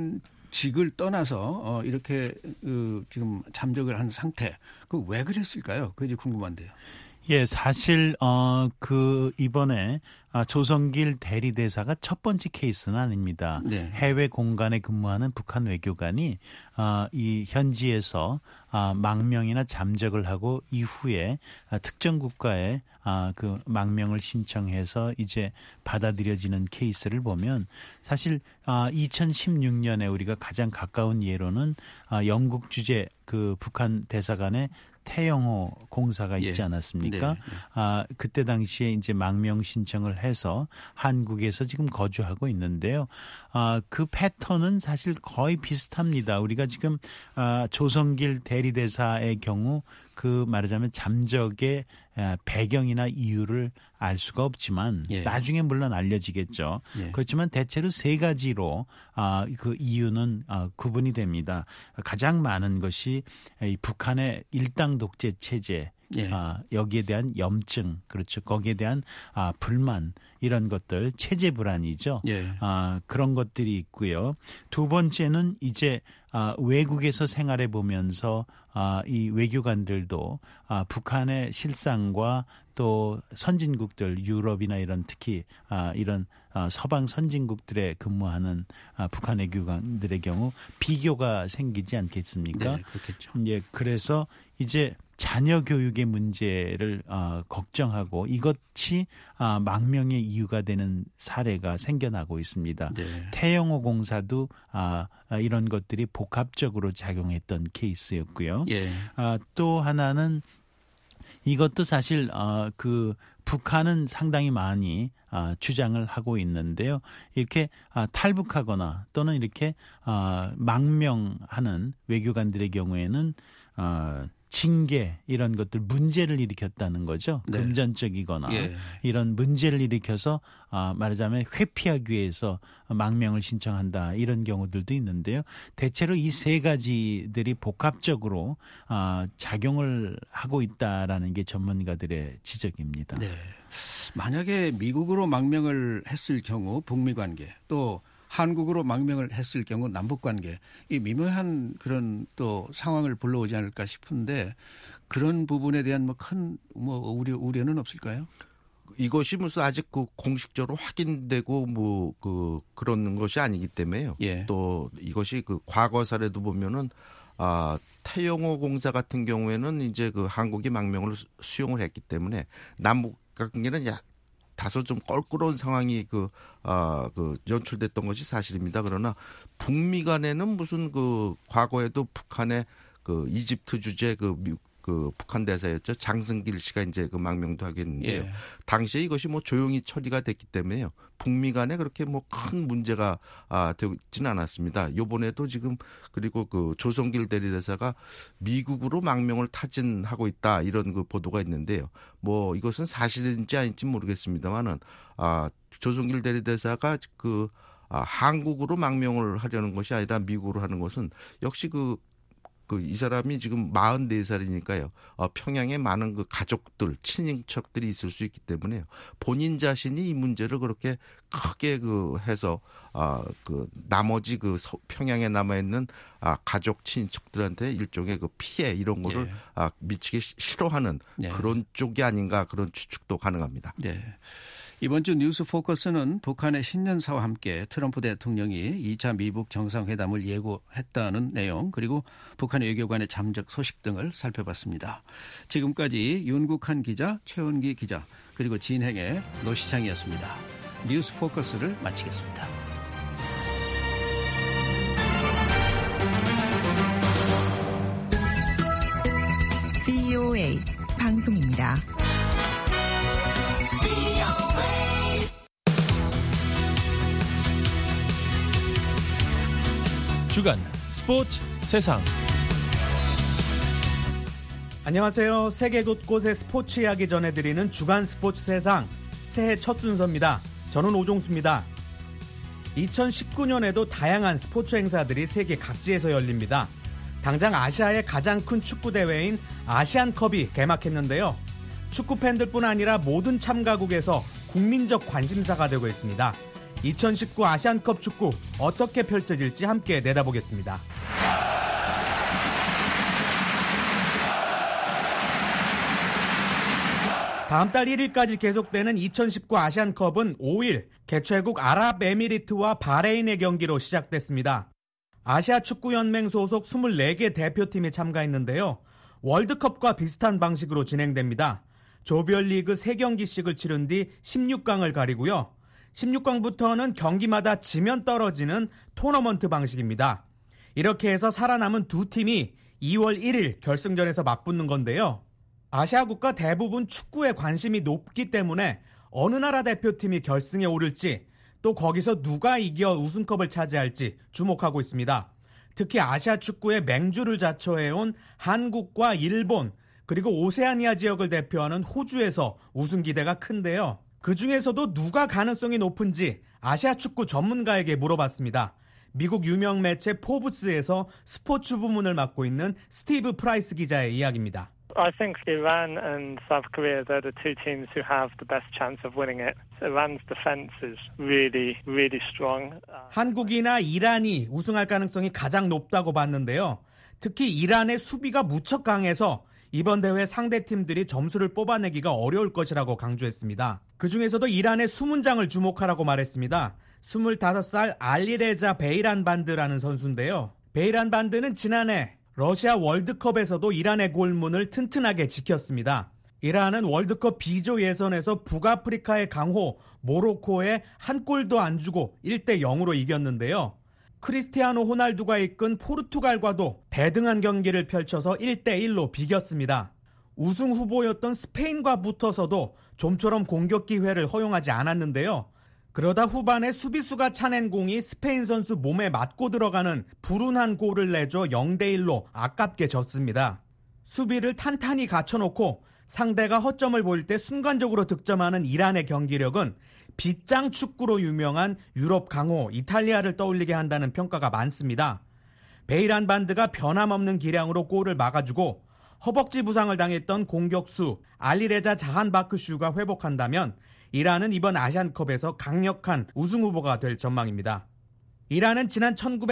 직을 떠나서 이렇게 지금 잠적을 한 상태. 그 왜 그랬을까요? 그게 궁금한데요. 예, 사실 이번에 조성길 대리대사가 첫 번째 케이스는 아닙니다. 네. 해외 공간에 근무하는 북한 외교관이 이 현지에서 망명이나 잠적을 하고 이후에 특정 국가에 그 망명을 신청해서 이제 받아들여지는 케이스를 보면 사실 2016년에 우리가 가장 가까운 예로는 영국 주재 그 북한 대사관의 태영호 공사가 있지 않았습니까? 네. 그때 당시에 이제 망명 신청을 해서 한국에서 지금 거주하고 있는데요. 그 패턴은 사실 거의 비슷합니다. 우리가 지금 조성길 대리대사의 경우 그 말하자면 잠적의 배경이나 이유를 알 수가 없지만 나중에 물론 알려지겠죠. 그렇지만 대체로 세 가지로 그 이유는 구분이 됩니다. 가장 많은 것이 이 북한의 일당 독재 체제, 여기에 대한 염증, 그렇죠. 거기에 대한 불만 이런 것들, 체제 불안이죠. 그런 것들이 있고요. 두 번째는 이제 외국에서 생활해 보면서 이 외교관들도 북한의 실상과 또 선진국들 유럽이나 이런 특히 이런 서방 선진국들에 근무하는 북한 외교관들의 경우 비교가 생기지 않겠습니까? 네, 그렇겠죠. 예, 그래서 이제 자녀 교육의 문제를 걱정하고 이것이 망명의 이유가 되는 사례가 생겨나고 있습니다. 네. 태영호 공사도 이런 것들이 복합적으로 작용했던 케이스였고요. 또 하나는 이것도 사실 그 북한은 상당히 많이 주장을 하고 있는데요. 이렇게 탈북하거나 또는 이렇게 망명하는 외교관들의 경우에는 징계 이런 것들 문제를 일으켰다는 거죠. 네. 금전적이거나 이런 문제를 일으켜서 말하자면 회피하기 위해서 망명을 신청한다 이런 경우들도 있는데요. 대체로 이 세 가지들이 복합적으로 작용을 하고 있다라는 게 전문가들의 지적입니다. 네. 만약에 미국으로 망명을 했을 경우 북미 관계 또 한국으로 망명을 했을 경우 남북 관계 이 미묘한 그런 또 상황을 불러오지 않을까 싶은데 그런 부분에 대한 큰 우려는 없을까요? 이것이 무슨 아직 그 공식적으로 확인되고 그런 것이 아니기 때문에요. 또 이것이 그 과거 사례도 보면은 태영호 공사 같은 경우에는 이제 그 한국이 망명을 수용을 했기 때문에 남북 관계는 다소 좀 껄끄러운 상황이 연출됐던 것이 사실입니다. 그러나 북미 간에는 무슨 과거에도 북한의 이집트 주재 북한 대사였죠. 장승길 씨가 이제 망명도 하겠는데요. 당시에 이것이 조용히 처리가 됐기 때문에요. 북미 간에 그렇게 큰 문제가 되지는 않았습니다. 요번에도 지금 그리고 조성길 대리대사가 미국으로 망명을 타진하고 있다 이런 보도가 있는데요. 이것은 사실인지 아닌지 모르겠습니다만은 조성길 대리대사가 한국으로 망명을 하려는 것이 아니라 미국으로 하는 것은 역시 이 사람이 지금 44살이니까요. 평양에 많은 가족들, 친인척들이 있을 수 있기 때문에 본인 자신이 이 문제를 그렇게 크게 해서 나머지 평양에 남아있는 가족, 친인척들한테 일종의 피해 이런 거를 미치기 싫어하는 그런 쪽이 아닌가 그런 추측도 가능합니다. 네. 이번 주 뉴스 포커스는 북한의 신년사와 함께 트럼프 대통령이 2차 미북 정상회담을 예고했다는 내용 그리고 북한의 외교관의 잠적 소식 등을 살펴봤습니다. 지금까지 윤국한 기자, 최원기 기자 그리고 진행의 노시창이었습니다. 뉴스 포커스를 마치겠습니다. VOA 방송입니다. 주간 스포츠 세상. 안녕하세요. 세계 곳곳의 스포츠 이야기 전해드리는 주간 스포츠 세상 새해 첫 순서입니다. 저는 오종수입니다. 2019년에도 다양한 스포츠 행사들이 세계 각지에서 열립니다. 당장 아시아의 가장 큰 축구 대회인 아시안컵이 개막했는데요. 축구 팬들뿐 아니라 모든 참가국에서 국민적 관심사가 되고 있습니다. 2019 아시안컵 축구 어떻게 펼쳐질지 함께 내다보겠습니다. 다음 달 1일까지 계속되는 2019 아시안컵은 5일 개최국 아랍에미리트와 바레인의 경기로 시작됐습니다. 아시아 축구연맹 소속 24개 대표팀이 참가했는데요. 월드컵과 비슷한 방식으로 진행됩니다. 조별리그 3경기씩을 치른 뒤 16강을 가리고요. 16강부터는 경기마다 지면 떨어지는 토너먼트 방식입니다. 이렇게 해서 살아남은 두 팀이 2월 1일 결승전에서 맞붙는 건데요. 아시아 국가 대부분 축구에 관심이 높기 때문에 어느 나라 대표팀이 결승에 오를지 또 거기서 누가 이겨 우승컵을 차지할지 주목하고 있습니다. 특히 아시아 축구의 맹주를 자처해온 한국과 일본 그리고 오세아니아 지역을 대표하는 호주에서 우승 기대가 큰데요. 그중에서도 누가 가능성이 높은지 아시아 축구 전문가에게 물어봤습니다. 미국 유명 매체 포브스에서 스포츠 부문을 맡고 있는 스티브 프라이스 기자의 이야기입니다. I think Iran and South Korea, they're the two teams who have the best chance of winning it. Iran's defense is really, really strong. 한국이나 이란이 우승할 가능성이 가장 높다고 봤는데요. 특히 이란의 수비가 무척 강해서 이번 대회 상대팀들이 점수를 뽑아내기가 어려울 것이라고 강조했습니다. 그중에서도 이란의 수문장을 주목하라고 말했습니다. 25살 알리레자 베이란반드라는 선수인데요. 베이란반드는 지난해 러시아 월드컵에서도 이란의 골문을 튼튼하게 지켰습니다. 이란은 월드컵 B조 예선에서 북아프리카의 강호 모로코에 한 골도 안 주고 1-0으로 이겼는데요. 크리스티아노 호날두가 이끈 포르투갈과도 대등한 경기를 펼쳐서 1-1로 비겼습니다. 우승 후보였던 스페인과 붙어서도 좀처럼 공격 기회를 허용하지 않았는데요. 그러다 후반에 수비수가 차낸 공이 스페인 선수 몸에 맞고 들어가는 불운한 골을 내줘 0-1로 아깝게 졌습니다. 수비를 탄탄히 갖춰놓고 상대가 허점을 보일 때 순간적으로 득점하는 이란의 경기력은 빗장 축구로 유명한 유럽 강호 이탈리아를 떠올리게 한다는 평가가 많습니다. 베이란 반드가 변함없는 기량으로 골을 막아주고 허벅지 부상을 당했던 공격수 알리레자 자한바크슈가 회복한다면 이란은 이번 아시안컵에서 강력한 우승 후보가 될 전망입니다. 이란은 지난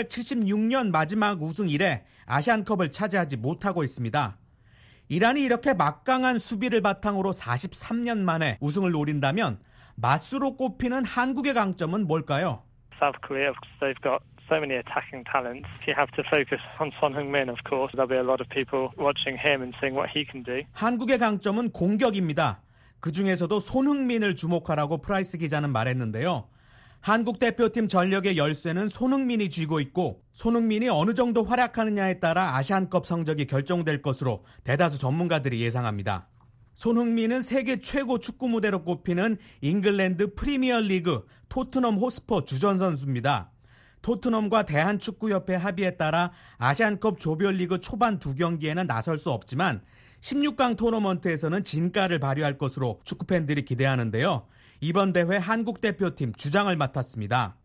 1976년 마지막 우승 이래 아시안컵을 차지하지 못하고 있습니다. 이란이 이렇게 막강한 수비를 바탕으로 43년 만에 우승을 노린다면 맞수로 꼽히는 한국의 강점은 뭘까요? South Korea, they've got so many attacking talents. You have to focus on Son Heung-min, of course. There'll be a lot of people watching him and seeing what he can do. 한국의 강점은 공격입니다. 그중에서도 손흥민을 주목하라고 프라이스 기자는 말했는데요. 한국 대표팀 전력의 열쇠는 손흥민이 쥐고 있고 손흥민이 어느 정도 활약하느냐에 따라 아시안컵 성적이 결정될 것으로 대다수 전문가들이 예상합니다. 손흥민은 세계 최고 축구 무대로 꼽히는 잉글랜드 프리미어리그 토트넘 호스퍼 주전 선수입니다. 토트넘과 대한축구협회 합의에 따라 아시안컵 조별리그 초반 2경기에는 나설 수 없지만 16강 토너먼트에서는 진가를 발휘할 것으로 축구팬들이 기대하는데요. 이번 대회 한국 대표팀 주장을 맡았습니다.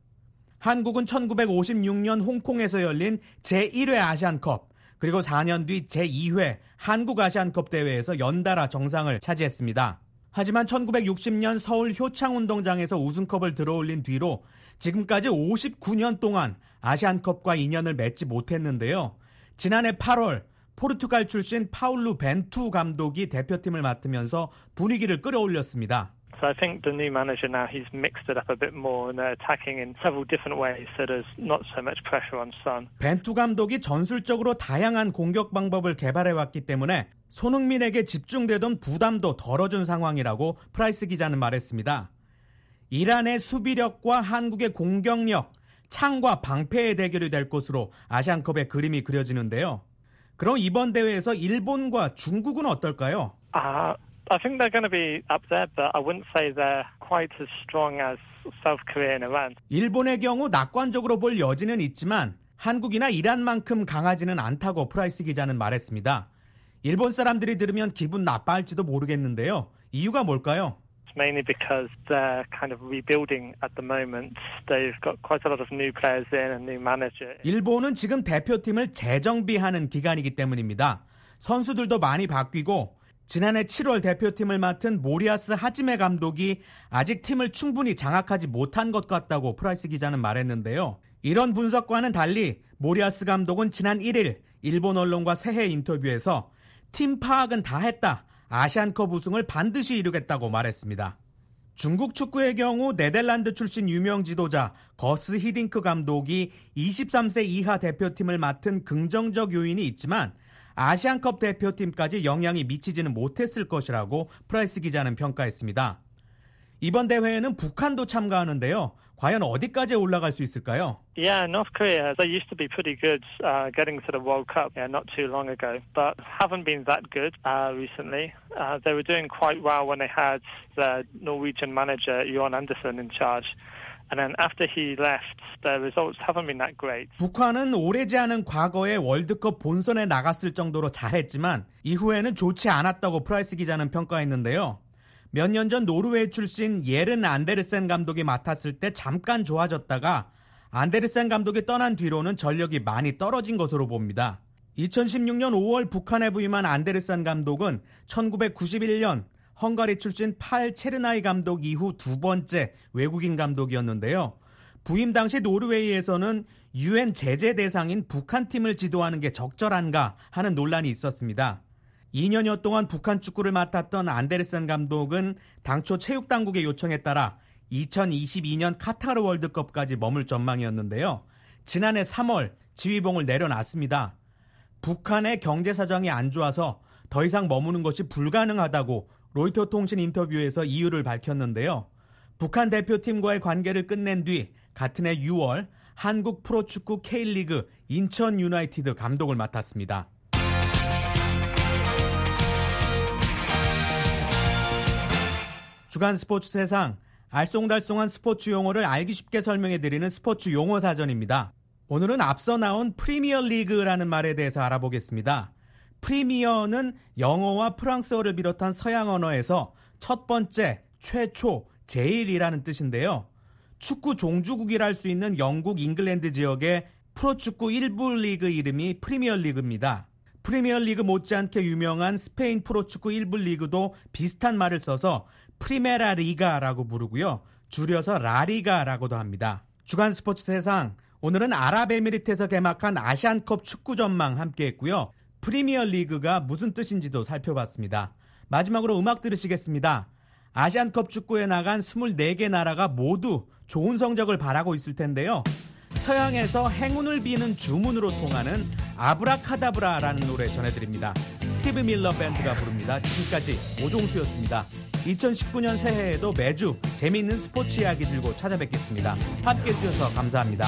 한국은 1956년 홍콩에서 열린 제1회 아시안컵 그리고 4년 뒤 제2회 한국 아시안컵 대회에서 연달아 정상을 차지했습니다. 하지만 1960년 서울 효창운동장에서 우승컵을 들어올린 뒤로 지금까지 59년 동안 아시안컵과 인연을 맺지 못했는데요. 지난해 8월 포르투갈 출신 파울루 벤투 감독이 대표팀을 맡으면서 분위기를 끌어올렸습니다. So I think the new manager now, he's mixed it up a bit more and they're attacking in several different ways, so there's not so much pressure on Son. 벤투 감독이 전술적으로 다양한 공격 방법을 개발해왔기 때문에 손흥민에게 집중되던 부담도 덜어준 상황이라고 프라이스 기자는 말했습니다. 이란의 수비력과 한국의 공격력, 창과 방패의 대결이 될 것으로 아시안컵의 그림이 그려지는데요. 그럼 이번 대회에서 일본과 중국은 어떨까요? I think they're going to be up there, but I wouldn't say they're quite as strong as South Korea and Iran. 일본의 경우 낙관적으로 볼 여지는 있지만 한국이나 이란만큼 강하지는 않다고 프라이스 기자는 말했습니다. 일본 사람들이 들으면 기분 나빠할지도 모르겠는데요. 이유가 뭘까요? It's mainly because they're kind of rebuilding at the moment. They've got quite a lot of new players in and new manager. 일본은 지금 대표팀을 재정비하는 기간이기 때문입니다. 선수들도 많이 바뀌고 지난해 7월 대표팀을 맡은 모리아스 하지메 감독이 아직 팀을 충분히 장악하지 못한 것 같다고 프라이스 기자는 말했는데요. 이런 분석과는 달리 모리아스 감독은 지난 1일 일본 언론과 새해 인터뷰에서 팀 파악은 다 했다. 아시안컵 우승을 반드시 이루겠다고 말했습니다. 중국 축구의 경우 네덜란드 출신 유명 지도자 거스 히딩크 감독이 23세 이하 대표팀을 맡은 긍정적 요인이 있지만 아시안컵 대표팀까지 영향이 미치지는 못했을 것이라고 프라이스 기자는 평가했습니다. 이번 대회에는 북한도 참가하는데요. 과연 어디까지 올라갈 수 있을까요? Yeah, North Korea, they used to be pretty good getting to the World Cup not too long ago, but haven't been that good recently. They were doing quite well when they had the Norwegian manager, Johan Andersen, in charge. And then after he left, the results haven't been that great. 북한은 오래지 않은 과거에 월드컵 본선에 나갔을 정도로 잘했지만 이후에는 좋지 않았다고 프라이스 기자는 평가했는데요. 몇 년 전 노르웨이 출신 예른 안데르센 감독이 맡았을 때 잠깐 좋아졌다가 안데르센 감독이 떠난 뒤로는 전력이 많이 떨어진 것으로 봅니다. 2016년 5월 북한에 부임한 안데르센 감독은 1991년 헝가리 출신 팔 체르나이 감독 이후 두 번째 외국인 감독이었는데요. 부임 당시 노르웨이에서는 UN 제재 대상인 북한 팀을 지도하는 게 적절한가 하는 논란이 있었습니다. 2년여 동안 북한 축구를 맡았던 안데르센 감독은 당초 체육당국의 요청에 따라 2022년 카타르 월드컵까지 머물 전망이었는데요. 지난해 3월 지휘봉을 내려놨습니다. 북한의 경제 사정이 안 좋아서 더 이상 머무는 것이 불가능하다고 로이터 통신 인터뷰에서 이유를 밝혔는데요. 북한 대표팀과의 관계를 끝낸 뒤 같은 해 6월 한국 프로축구 K리그 인천 유나이티드 감독을 맡았습니다. 주간 스포츠 세상, 알쏭달쏭한 스포츠 용어를 알기 쉽게 설명해드리는 스포츠 용어 사전입니다. 오늘은 앞서 나온 프리미어 리그라는 말에 대해서 알아보겠습니다. 프리미어는 영어와 프랑스어를 비롯한 서양 언어에서 첫 번째, 최초, 제일이라는 뜻인데요. 축구 종주국이라 할 수 있는 영국, 잉글랜드 지역의 프로축구 1부 리그 이름이 프리미어 리그입니다. 프리미어 리그 못지않게 유명한 스페인 프로축구 1부 리그도 비슷한 말을 써서 프리메라 리가라고 부르고요. 줄여서 라리가라고도 합니다. 주간 스포츠 세상, 오늘은 아랍에미리트에서 개막한 아시안컵 축구 전망 함께했고요. 프리미어 리그가 무슨 뜻인지도 살펴봤습니다. 마지막으로 음악 들으시겠습니다. 아시안컵 축구에 나간 24개 나라가 모두 좋은 성적을 바라고 있을 텐데요. 서양에서 행운을 비는 주문으로 통하는 아브라카다브라라는 노래 전해드립니다. 스티브 밀러 밴드가 부릅니다. 지금까지 오종수였습니다. 2019년 새해에도 매주 재미있는 스포츠 이야기 들고 찾아뵙겠습니다. 함께해 주셔서 감사합니다.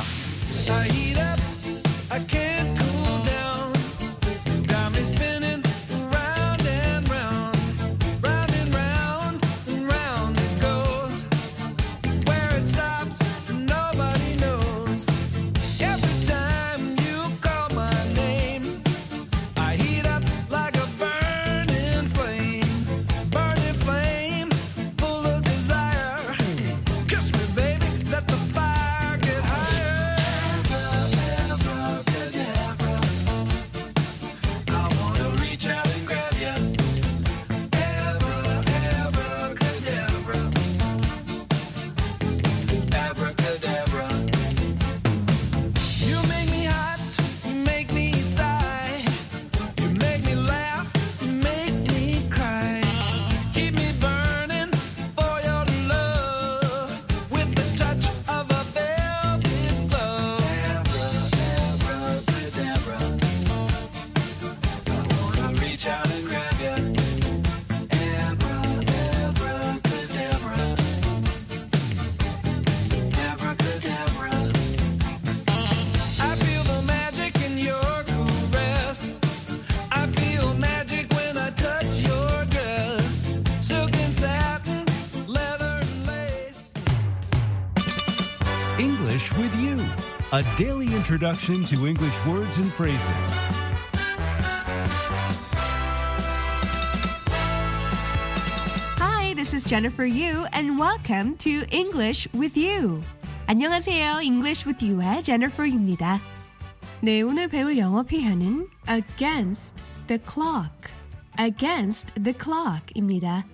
English with you, a daily introduction to English words and phrases. Hi, this is Jennifer Yu, and welcome to English with You. 안녕하세요, English with You의 Jennifer Yu입니다. 네, 오늘 배울 영어 표현은 against the clock, against the clock입니다.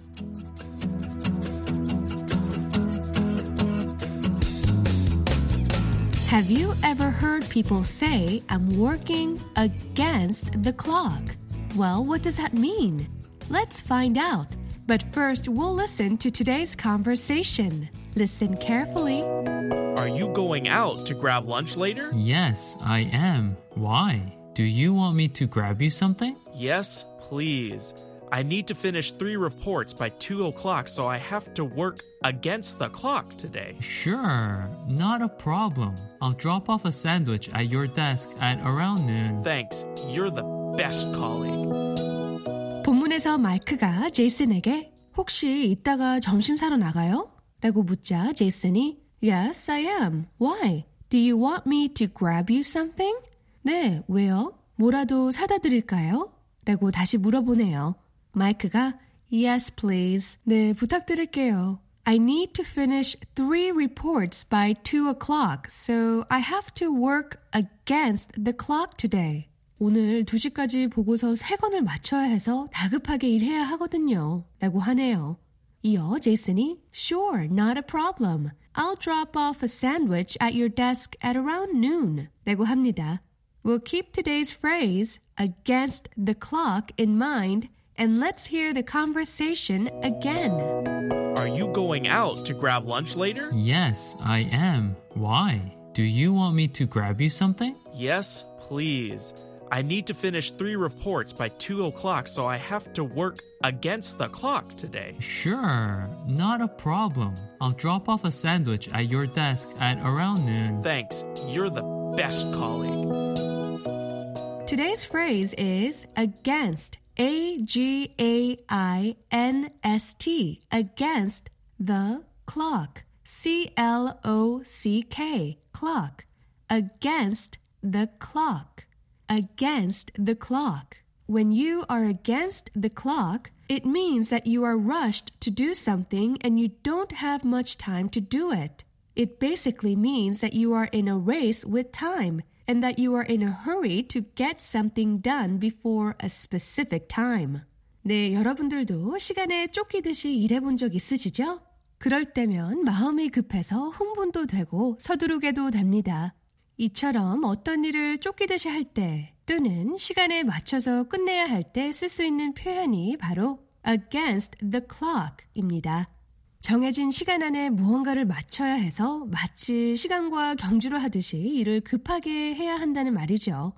Have you ever heard people say, I'm working against the clock? Well, what does that mean? Let's find out. But first, we'll listen to today's conversation. Listen carefully. Are you going out to grab lunch later? Yes, I am. Why? Do you want me to grab you something? Yes, please. I need to finish 3 reports by 2 o'clock, so I have to work against the clock today. Sure, not a problem. I'll drop off a sandwich at your desk at around noon. Thanks. You're the best colleague. 본문에서 마이크가 제이슨에게 혹시 이따가 점심 사러 나가요? 라고 묻자 제이슨이 Yes, I am. Why? Do you want me to grab you something? 네, 왜요? 뭐라도 사다 드릴까요? 라고 다시 물어보네요. 마이크가 Yes, please. 네, 부탁드릴게요. I need to finish 3 reports by 2 o'clock, so I have to work against the clock today. 오늘 2시까지 보고서 3건을 맞춰야 해서 다급하게 일해야 하거든요. 라고 하네요. 이어 제이슨이 Sure, not a problem. I'll drop off a sandwich at your desk at around noon. 라고 합니다. We'll keep today's phrase, against the clock, in mind, and let's hear the conversation again. Are you going out to grab lunch later? Yes, I am. Why? Do you want me to grab you something? Yes, please. I need to finish 3 reports by 2 o'clock, so I have to work against the clock today. Sure, not a problem. I'll drop off a sandwich at your desk at around noon. Thanks. You're the best colleague. Today's phrase is against, A-G-A-I-N-S-T, against the clock, C-L-O-C-K, clock, against the clock, against the clock. When you are against the clock, it means that you are rushed to do something and you don't have much time to do it. It basically means that you are in a race with time and that you are in a hurry to get something done before a specific time. 네, 여러분들도 시간에 쫓기듯이 일해본 적 있으시죠? 그럴 때면 마음이 급해서 흥분도 되고 서두르게도 됩니다. 이처럼 어떤 일을 쫓기듯이 할 때 또는 시간에 맞춰서 끝내야 할 때 쓸 수 있는 표현이 바로 against the clock입니다. 정해진 시간 안에 무언가를 맞춰야 해서 마치 시간과 경주를 하듯이 일을 급하게 해야 한다는 말이죠.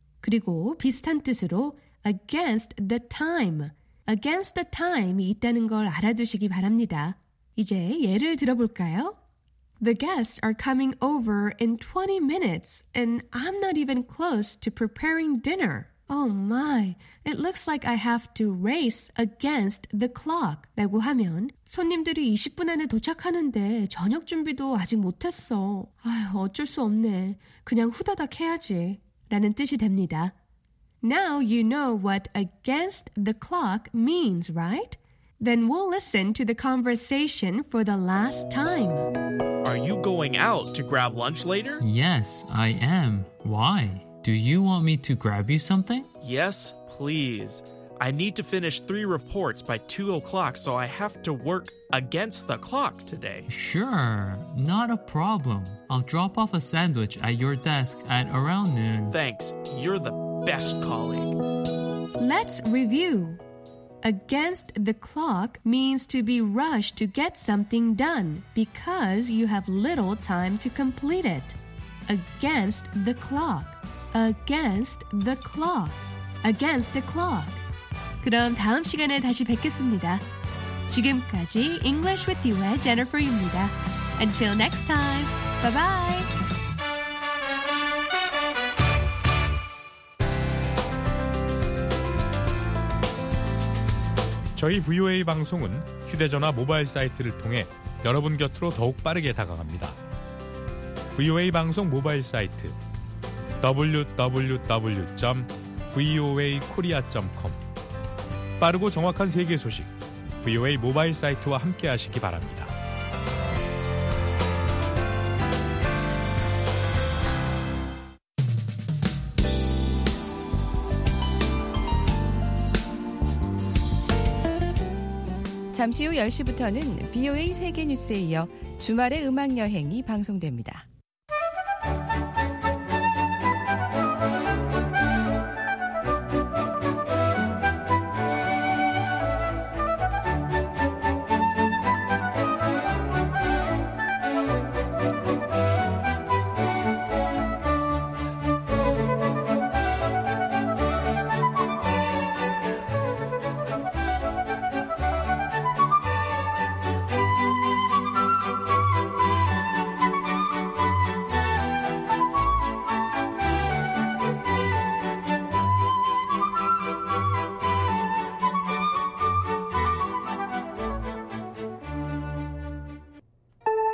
그리고 비슷한 뜻으로 against the time, against the time이 있다는 걸 알아두시기 바랍니다. 이제 예를 들어볼까요? The guests are coming over in 20 minutes and I'm not even close to preparing dinner. Oh my, it looks like I have to race against the clock. 라고 하면 손님들이 20분 안에 도착하는데 저녁 준비도 아직 못했어. 아휴, 어쩔 수 없네. 그냥 후다닥 해야지. 라는 뜻이 됩니다. Now you know what against the clock means, right? Then we'll listen to the conversation for the last time. Are you going out to grab lunch later? Yes, I am. Why? Do you want me to grab you something? Yes, please. I need to finish 3 reports by 2 o'clock, so I have to work against the clock today. Sure, not a problem. I'll drop off a sandwich at your desk at around noon. Thanks. You're the best colleague. Let's review. Against the clock means to be rushed to get something done because you have little time to complete it. Against the clock. Against the clock. Against the clock. 그럼 다음 시간에 다시 뵙겠습니다. 지금까지 English with You의 Jennifer입니다. Until next time. Bye bye. 저희 VOA 방송은 휴대전화 모바일 사이트를 통해 여러분 곁으로 더욱 빠르게 다가갑니다. VOA 방송 모바일 사이트 www.voakorea.com 빠르고 정확한 세계 소식 VOA 모바일 사이트와 함께 하시기 바랍니다. 잠시 후 10시부터는 BOA 세계뉴스에 이어 주말의 음악여행이 방송됩니다.